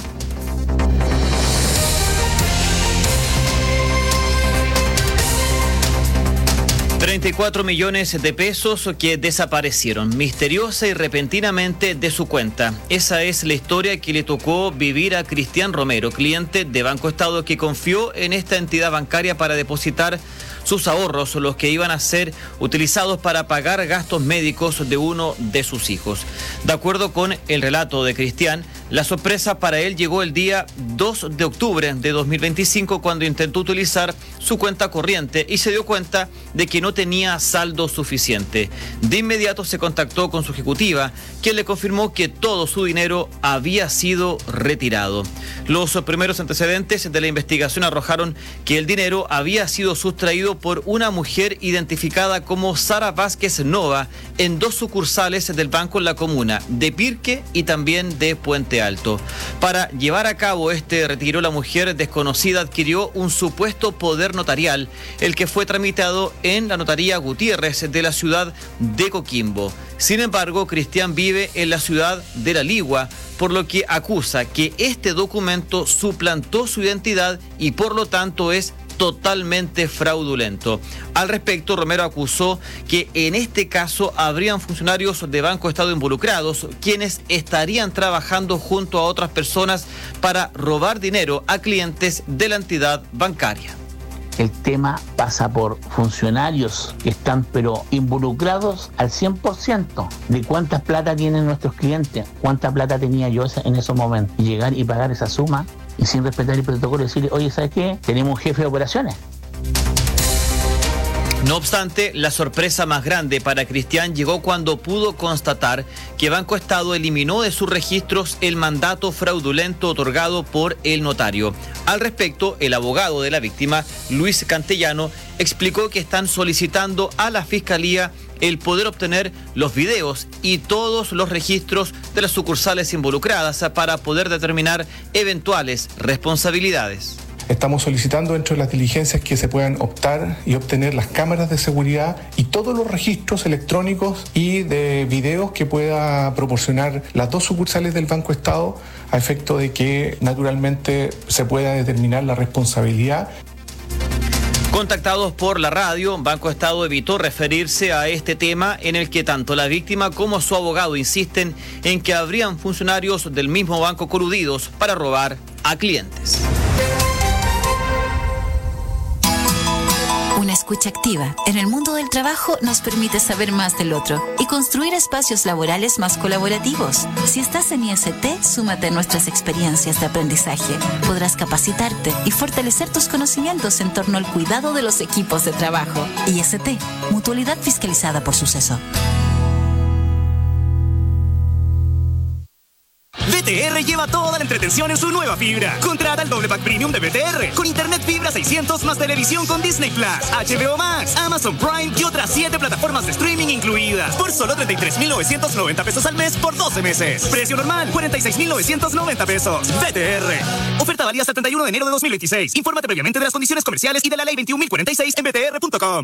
$34 millones de pesos que desaparecieron misteriosa y repentinamente de su cuenta. Esa es la historia que le tocó vivir a Cristian Romero, cliente de Banco Estado que confió en esta entidad bancaria para depositar sus ahorros, los que iban a ser utilizados para pagar gastos médicos de uno de sus hijos. De acuerdo con el relato de Cristian, la sorpresa para él llegó el día 2 de octubre de 2025 cuando intentó utilizar su cuenta corriente y se dio cuenta de que no tenía saldo suficiente. De inmediato se contactó con su ejecutiva, quien le confirmó que todo su dinero había sido retirado. Los primeros antecedentes de la investigación arrojaron que el dinero había sido sustraído por una mujer identificada como Sara Vázquez Nova en 2 sucursales del banco en la comuna de Pirque y también de Puente Alto. Para llevar a cabo este retiro, la mujer desconocida adquirió un supuesto poder notarial, el que fue tramitado en la notaría Gutiérrez de la ciudad de Coquimbo. Sin embargo, Cristian vive en la ciudad de La Ligua, por lo que acusa que este documento suplantó su identidad y por lo tanto es totalmente fraudulento. Al respecto, Romero acusó que en este caso habrían funcionarios de Banco Estado involucrados, quienes estarían trabajando junto a otras personas para robar dinero a clientes de la entidad bancaria. El tema pasa por funcionarios que están pero involucrados al 100% de cuántas plata tienen nuestros clientes, cuánta plata tenía yo en esos momentos. Y llegar y pagar esa suma y sin respetar el protocolo decirle, oye, ¿sabes qué? Tenemos un jefe de operaciones. No obstante, la sorpresa más grande para Cristian llegó cuando pudo constatar que Banco Estado eliminó de sus registros el mandato fraudulento otorgado por el notario. Al respecto, el abogado de la víctima, Luis Cantellano, explicó que están solicitando a la Fiscalía el poder obtener los videos y todos los registros de las sucursales involucradas para poder determinar eventuales responsabilidades. Estamos solicitando dentro de las diligencias que se puedan optar y obtener las cámaras de seguridad y todos los registros electrónicos y de videos que pueda proporcionar las 2 sucursales del Banco Estado a efecto de que naturalmente se pueda determinar la responsabilidad. Contactados por la radio, Banco Estado evitó referirse a este tema en el que tanto la víctima como su abogado insisten en que habrían funcionarios del mismo banco coludidos para robar a clientes. Una escucha activa en el mundo del trabajo nos permite saber más del otro y construir espacios laborales más colaborativos. Si estás en IST, súmate a nuestras experiencias de aprendizaje. Podrás capacitarte y fortalecer tus conocimientos en torno al cuidado de los equipos de trabajo. IST, Mutualidad Fiscalizada por Suceso. BTR lleva toda la entretención en su nueva fibra. Contrata el doble pack premium de BTR con internet fibra 600 más televisión con Disney Plus, HBO Max, Amazon Prime y otras 7 plataformas de streaming incluidas por solo 33,990 pesos al mes por 12 meses. Precio normal 46,990 pesos. BTR. Oferta válida hasta el 31 de enero de 2026. Infórmate previamente de las condiciones comerciales y de la ley 21.046 en btr.com.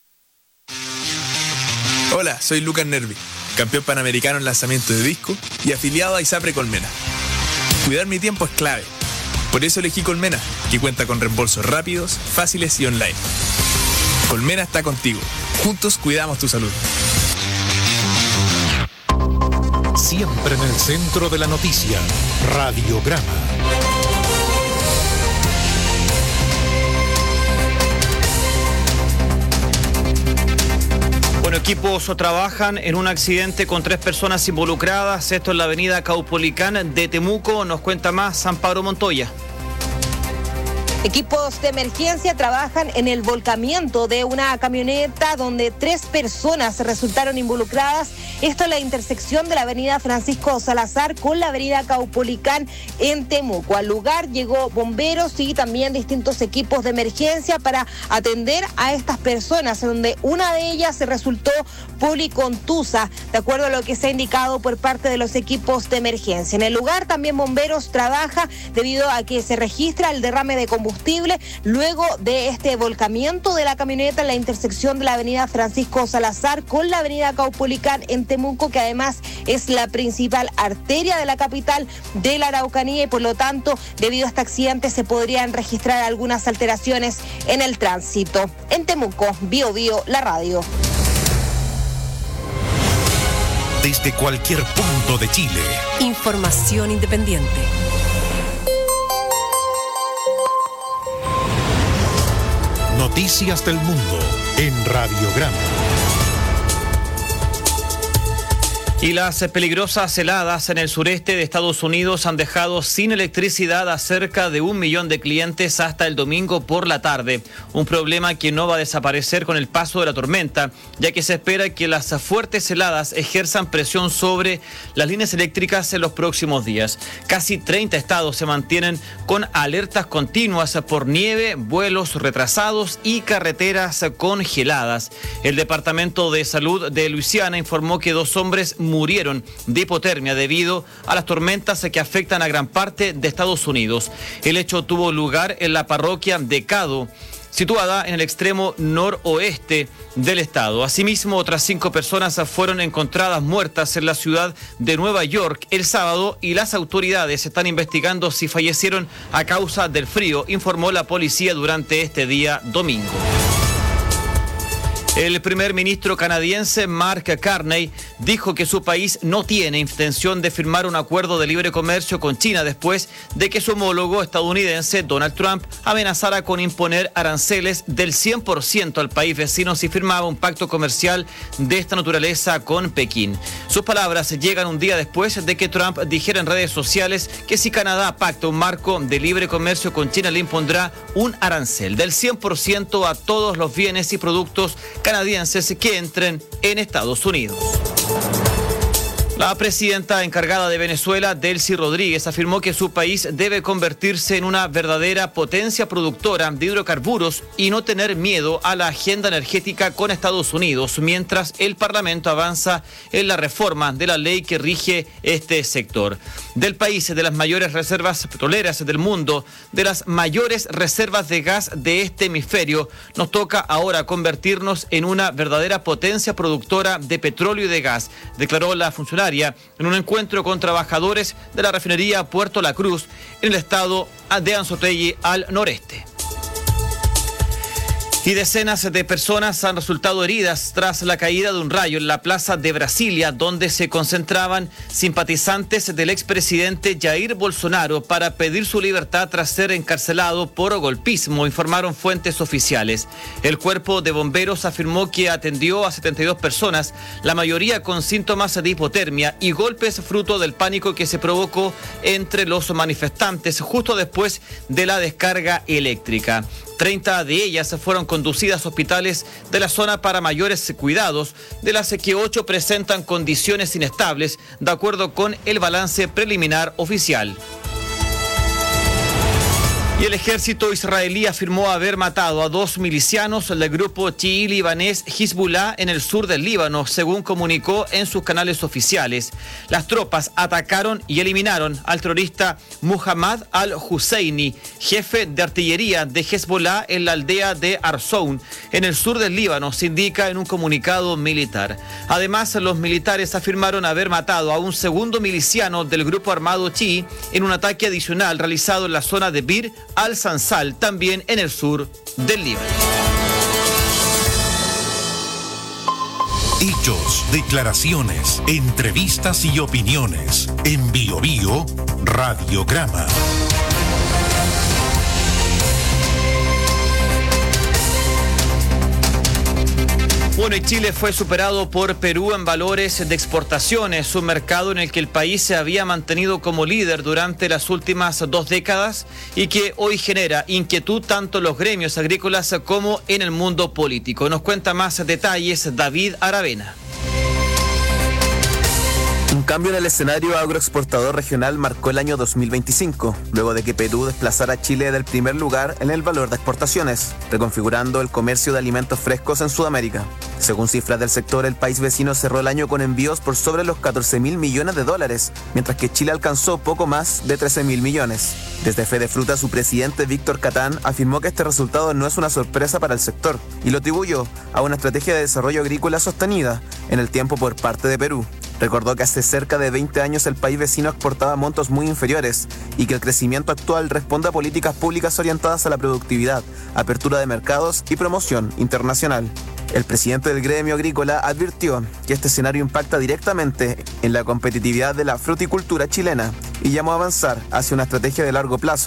Hola, soy Lucas Nervi, campeón panamericano en lanzamiento de disco y afiliado a ISAPRE Colmena. Cuidar mi tiempo es clave. Por eso elegí Colmena, que cuenta con reembolsos rápidos, fáciles y online. Colmena está contigo. Juntos cuidamos tu salud. Siempre en el centro de la noticia. Radiograma. Bueno, equipos trabajan en un accidente con 3 personas involucradas. Esto en la avenida Caupolicán de Temuco. Nos cuenta más Amparo Montoya. Equipos de emergencia trabajan en el volcamiento de una camioneta donde 3 personas resultaron involucradas. Esto en la intersección de la avenida Francisco Salazar con la avenida Caupolicán en Temuco. Al lugar llegó bomberos y también distintos equipos de emergencia para atender a estas personas, donde una de ellas resultó policontusa, de acuerdo a lo que se ha indicado por parte de los equipos de emergencia. En el lugar también bomberos trabaja debido a que se registra el derrame de combustible luego de este volcamiento de la camioneta en la intersección de la avenida Francisco Salazar con la avenida Caupolicán en Temuco, que además es la principal arteria de la capital de la Araucanía y por lo tanto, debido a este accidente, se podrían registrar algunas alteraciones en el tránsito. En Temuco, Bio Bio, la radio. Desde cualquier punto de Chile. Información independiente. Noticias del Mundo en Radiograma. Y las peligrosas heladas en el sureste de Estados Unidos han dejado sin electricidad a cerca de 1 millón de clientes hasta el domingo por la tarde. Un problema que no va a desaparecer con el paso de la tormenta, ya que se espera que las fuertes heladas ejerzan presión sobre las líneas eléctricas en los próximos días. Casi 30 estados se mantienen con alertas continuas por nieve, vuelos retrasados y carreteras congeladas. El Departamento de Salud de Luisiana informó que 2 hombres murieron de hipotermia debido a las tormentas que afectan a gran parte de Estados Unidos. El hecho tuvo lugar en la parroquia de Caddo, situada en el extremo noroeste del estado. Asimismo, otras 5 personas fueron encontradas muertas en la ciudad de Nueva York el sábado y las autoridades están investigando si fallecieron a causa del frío, informó la policía durante este día domingo. El primer ministro canadiense Mark Carney dijo que su país no tiene intención de firmar un acuerdo de libre comercio con China después de que su homólogo estadounidense Donald Trump amenazara con imponer aranceles del 100% al país vecino si firmaba un pacto comercial de esta naturaleza con Pekín. Sus palabras llegan un día después de que Trump dijera en redes sociales que si Canadá pacta un marco de libre comercio con China le impondrá un arancel del 100% a todos los bienes y productos canadienses que entren en Estados Unidos. La presidenta encargada de Venezuela, Delcy Rodríguez, afirmó que su país debe convertirse en una verdadera potencia productora de hidrocarburos y no tener miedo a la agenda energética con Estados Unidos, mientras el Parlamento avanza en la reforma de la ley que rige este sector. Del país de las mayores reservas petroleras del mundo, de las mayores reservas de gas de este hemisferio, nos toca ahora convertirnos en una verdadera potencia productora de petróleo y de gas, declaró la funcionaria en un encuentro con trabajadores de la refinería Puerto La Cruz en el estado de Anzoátegui al noreste. Y decenas de personas han resultado heridas tras la caída de un rayo en la plaza de Brasilia, donde se concentraban simpatizantes del expresidente Jair Bolsonaro para pedir su libertad tras ser encarcelado por golpismo, informaron fuentes oficiales. El cuerpo de bomberos afirmó que atendió a 72 personas, la mayoría con síntomas de hipotermia y golpes fruto del pánico que se provocó entre los manifestantes justo después de la descarga eléctrica. 30 de ellas fueron conducidas a hospitales de la zona para mayores cuidados, de las que 8 presentan condiciones inestables, de acuerdo con el balance preliminar oficial. Y el ejército israelí afirmó haber matado a 2 milicianos del grupo chií libanés Hezbollah en el sur del Líbano, según comunicó en sus canales oficiales. Las tropas atacaron y eliminaron al terrorista Muhammad al-Husseini, jefe de artillería de Hezbollah en la aldea de Arzoun, en el sur del Líbano, se indica en un comunicado militar. Además, los militares afirmaron haber matado a un segundo miliciano del grupo armado chií en un ataque adicional realizado en la zona de Bir al-Sansal, también en el sur del Líbano. Hechos, declaraciones, entrevistas y opiniones. En Bio Bio, Radiograma. Bueno, y Chile fue superado por Perú en valores de exportaciones, un mercado en el que el país se había mantenido como líder durante las últimas 2 décadas y que hoy genera inquietud tanto en los gremios agrícolas como en el mundo político. Nos cuenta más detalles David Aravena. Un cambio en el escenario agroexportador regional marcó el año 2025, luego de que Perú desplazara a Chile del primer lugar en el valor de exportaciones, reconfigurando el comercio de alimentos frescos en Sudamérica. Según cifras del sector, el país vecino cerró el año con envíos por sobre los 14.000 millones de dólares, mientras que Chile alcanzó poco más de 13.000 millones. Desde Fedefruta, su presidente Víctor Catán afirmó que este resultado no es una sorpresa para el sector y lo atribuyó a una estrategia de desarrollo agrícola sostenida en el tiempo por parte de Perú. Recordó que hace cerca de 20 años el país vecino exportaba montos muy inferiores y que el crecimiento actual responde a políticas públicas orientadas a la productividad, apertura de mercados y promoción internacional. El presidente del gremio agrícola advirtió que este escenario impacta directamente en la competitividad de la fruticultura chilena y llamó a avanzar hacia una estrategia de largo plazo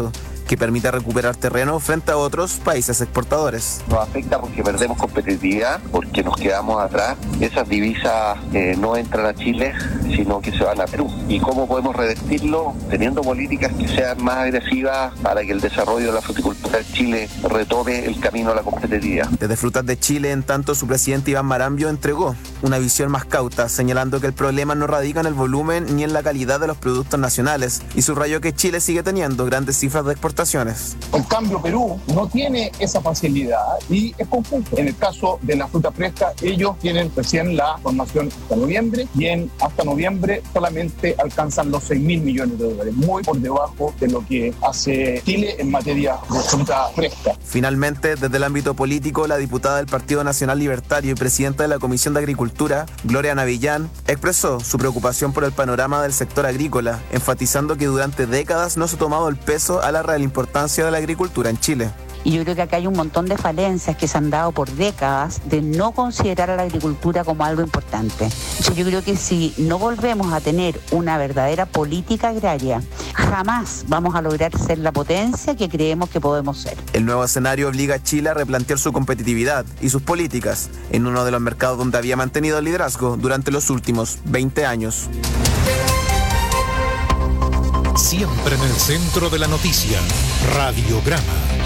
que permite recuperar terreno frente a otros países exportadores. Nos afecta porque perdemos competitividad, porque nos quedamos atrás. Esas divisas no entran a Chile, sino que se van a Perú. ¿Y cómo podemos revertirlo? Teniendo políticas que sean más agresivas para que el desarrollo de la fruticultura en Chile retome el camino a la competitividad. Desde Frutas de Chile, en tanto, su presidente Iván Marambio entregó una visión más cauta, señalando que el problema no radica en el volumen ni en la calidad de los productos nacionales, y subrayó que Chile sigue teniendo grandes cifras de exportaciones. En cambio, Perú no tiene esa facilidad y es conjunto. En el caso de la fruta fresca, ellos tienen recién la formación hasta noviembre y hasta noviembre solamente alcanzan los 6.000 millones de dólares, muy por debajo de lo que hace Chile en materia de fruta fresca. Finalmente, desde el ámbito político, la diputada del Partido Nacional Libertario y presidenta de la Comisión de Agricultura, Gloria Navillán, expresó su preocupación por el panorama del sector agrícola, enfatizando que durante décadas no se ha tomado el peso a la real importancia de la agricultura en Chile. Y yo creo que acá hay un montón de falencias que se han dado por décadas de no considerar a la agricultura como algo importante. Entonces yo creo que si no volvemos a tener una verdadera política agraria, jamás vamos a lograr ser la potencia que creemos que podemos ser. El nuevo escenario obliga a Chile a replantear su competitividad y sus políticas en uno de los mercados donde había mantenido el liderazgo durante los últimos 20 años. Siempre en el centro de la noticia, Radiograma.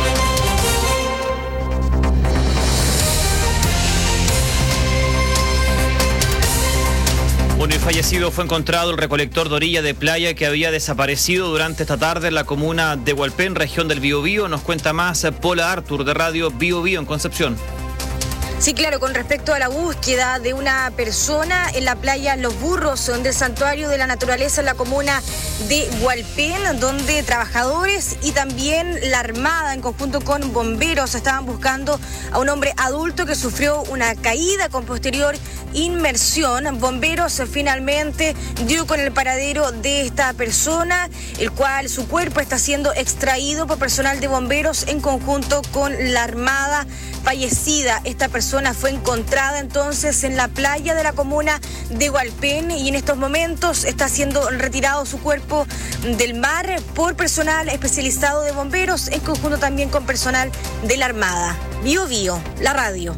Bueno, y fallecido fue encontrado el recolector de orilla de playa que había desaparecido durante esta tarde en la comuna de Hualpén, región del Biobío. Nos cuenta más Paula Artur de Radio Biobío en Concepción. Sí, claro, con respecto a la búsqueda de una persona en la playa Los Burros, del Santuario de la Naturaleza en la comuna de Hualpén, donde trabajadores y también la Armada en conjunto con bomberos estaban buscando a un hombre adulto que sufrió una caída con posterior inmersión. Bomberos finalmente dio con el paradero de esta persona, el cual su cuerpo está siendo extraído por personal de bomberos en conjunto con la Armada. Fallecida esta persona fue encontrada entonces en la playa de la comuna de Hualpén y en estos momentos está siendo retirado su cuerpo del mar por personal especializado de bomberos en conjunto también con personal de la Armada. Bio Bio, la radio.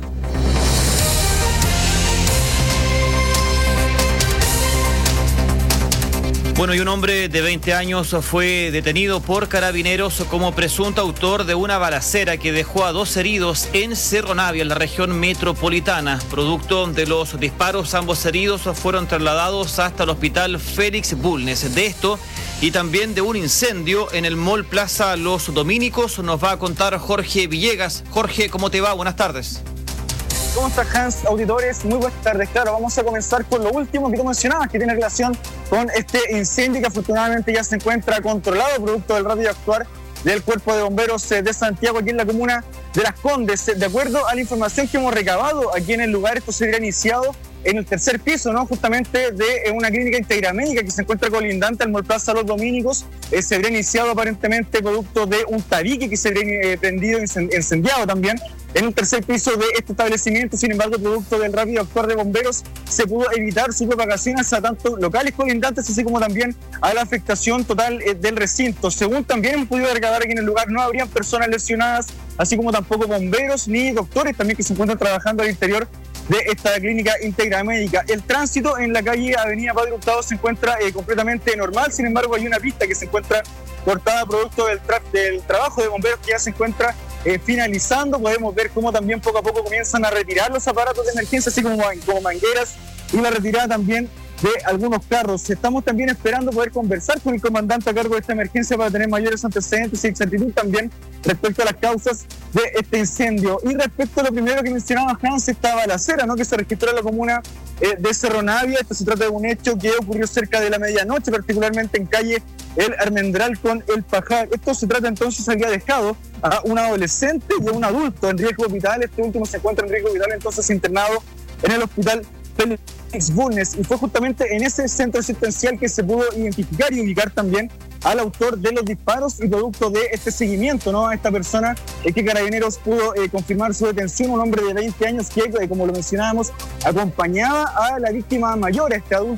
Bueno, y un hombre de 20 años fue detenido por carabineros como presunto autor de una balacera que dejó a 2 heridos en Cerro Navia, en la región metropolitana. Producto de los disparos, ambos heridos fueron trasladados hasta el hospital Félix Bulnes. De esto y también de un incendio en el Mall Plaza Los Dominicos nos va a contar Jorge Villegas. Jorge, ¿cómo te va? Buenas tardes. ¿Cómo estás, Hans? Auditores, muy buenas tardes. Claro, vamos a comenzar con lo último que tú mencionabas, que tiene relación con este incendio que afortunadamente ya se encuentra controlado, producto del rápido actuar del Cuerpo de Bomberos de Santiago, aquí en la comuna de Las Condes. De acuerdo a la información que hemos recabado aquí en el lugar, esto se habría iniciado en el 3er piso, ¿no? Justamente de una clínica Integramédica que se encuentra colindante al Mall Plaza Los Dominicos. Se habría iniciado aparentemente producto de un tabique que se habría prendido, incendiado también en el 3er piso de este establecimiento. Sin embargo, producto del rápido actuar de bomberos, se pudo evitar su propagación hacia tanto locales colindantes, así como también a la afectación total del recinto. Según también hemos podido recabar aquí en el lugar, no habrían personas lesionadas, así como tampoco bomberos ni doctores también que se encuentran trabajando al interior de esta clínica Integramédica. El tránsito en la calle Avenida Padre Hurtado se encuentra completamente normal. Sin embargo, hay una pista que se encuentra cortada producto del trabajo de bomberos que ya se encuentra finalizando. Podemos ver cómo también poco a poco comienzan a retirar los aparatos de emergencia, así como mangueras, y la retirada también de algunos carros. Estamos también esperando poder conversar con el comandante a cargo de esta emergencia para tener mayores antecedentes y exactitud también respecto a las causas de este incendio. Y respecto a lo primero que mencionaba Hans, esta balacera, ¿no?, que se registró en la comuna de Cerro Navia. Esto se trata de un hecho que ocurrió cerca de la medianoche, particularmente en calle El Armendral con El Pajar. Esto se trata entonces, había dejado a un adolescente y a un adulto en riesgo vital. Este último se encuentra en riesgo vital, entonces internado en el hospital Félix Bulnes, y fue justamente en ese centro asistencial que se pudo identificar y ubicar también al autor de los disparos, y producto de este seguimiento, ¿no?, a esta persona que Carabineros pudo confirmar su detención, un hombre de 20 años que, como lo mencionábamos, acompañaba a la víctima mayor, a este adulto,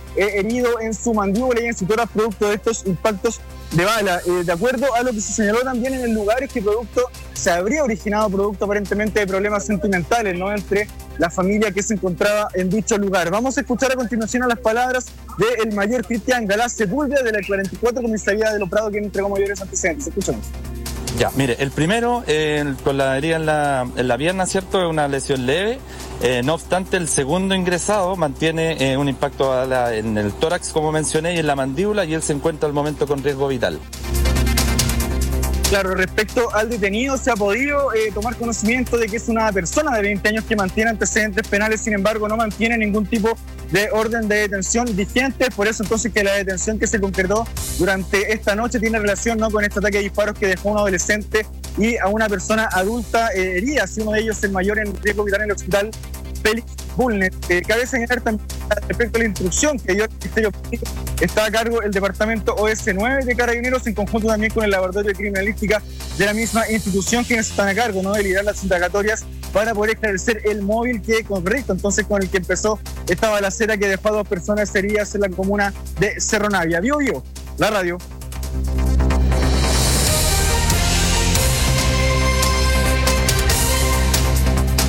herido en su mandíbula y en su tórax producto de estos impactos de bala. De acuerdo a lo que se señaló también en el lugar, es que se habría originado producto aparentemente de problemas sentimentales, ¿no?, entre la familia que se encontraba en dicho lugar. Vamos a escuchar a continuación a las palabras del mayor Cristian Galás Sepúlveda de la 44 Comisaría de Los Prados, quien entregó mayores antecedentes. Escuchamos. Ya, mire, el primero, con la herida en la pierna, ¿cierto? Es una lesión leve. No obstante, el segundo ingresado mantiene un impacto en el tórax, como mencioné, y en la mandíbula, y él se encuentra al momento con riesgo vital. Claro, respecto al detenido, se ha podido tomar conocimiento de que es una persona de 20 años que mantiene antecedentes penales, sin embargo no mantiene ningún tipo de orden de detención vigente, por eso entonces que la detención que se concretó durante esta noche tiene relación, ¿no?, con este ataque de disparos que dejó a un adolescente y a una persona adulta herida, si uno de ellos el mayor en riesgo vital en el hospital Félix Bulnes. Cabe señalar también respecto a la instrucción que dio el Ministerio Público, está a cargo el Departamento OS9 de Carabineros, en conjunto también con el Laboratorio de Criminalística de la misma institución, quienes están a cargo, ¿no?, de liderar las indagatorias para poder esclarecer el móvil que correcto entonces con el que empezó esta balacera que dejó a 2 personas heridas en la comuna de Cerro Navia. Bio, la radio.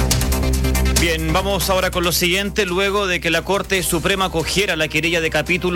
Bien, vamos ahora con lo siguiente. Luego de que la Corte Suprema acogiera la querella de capítulo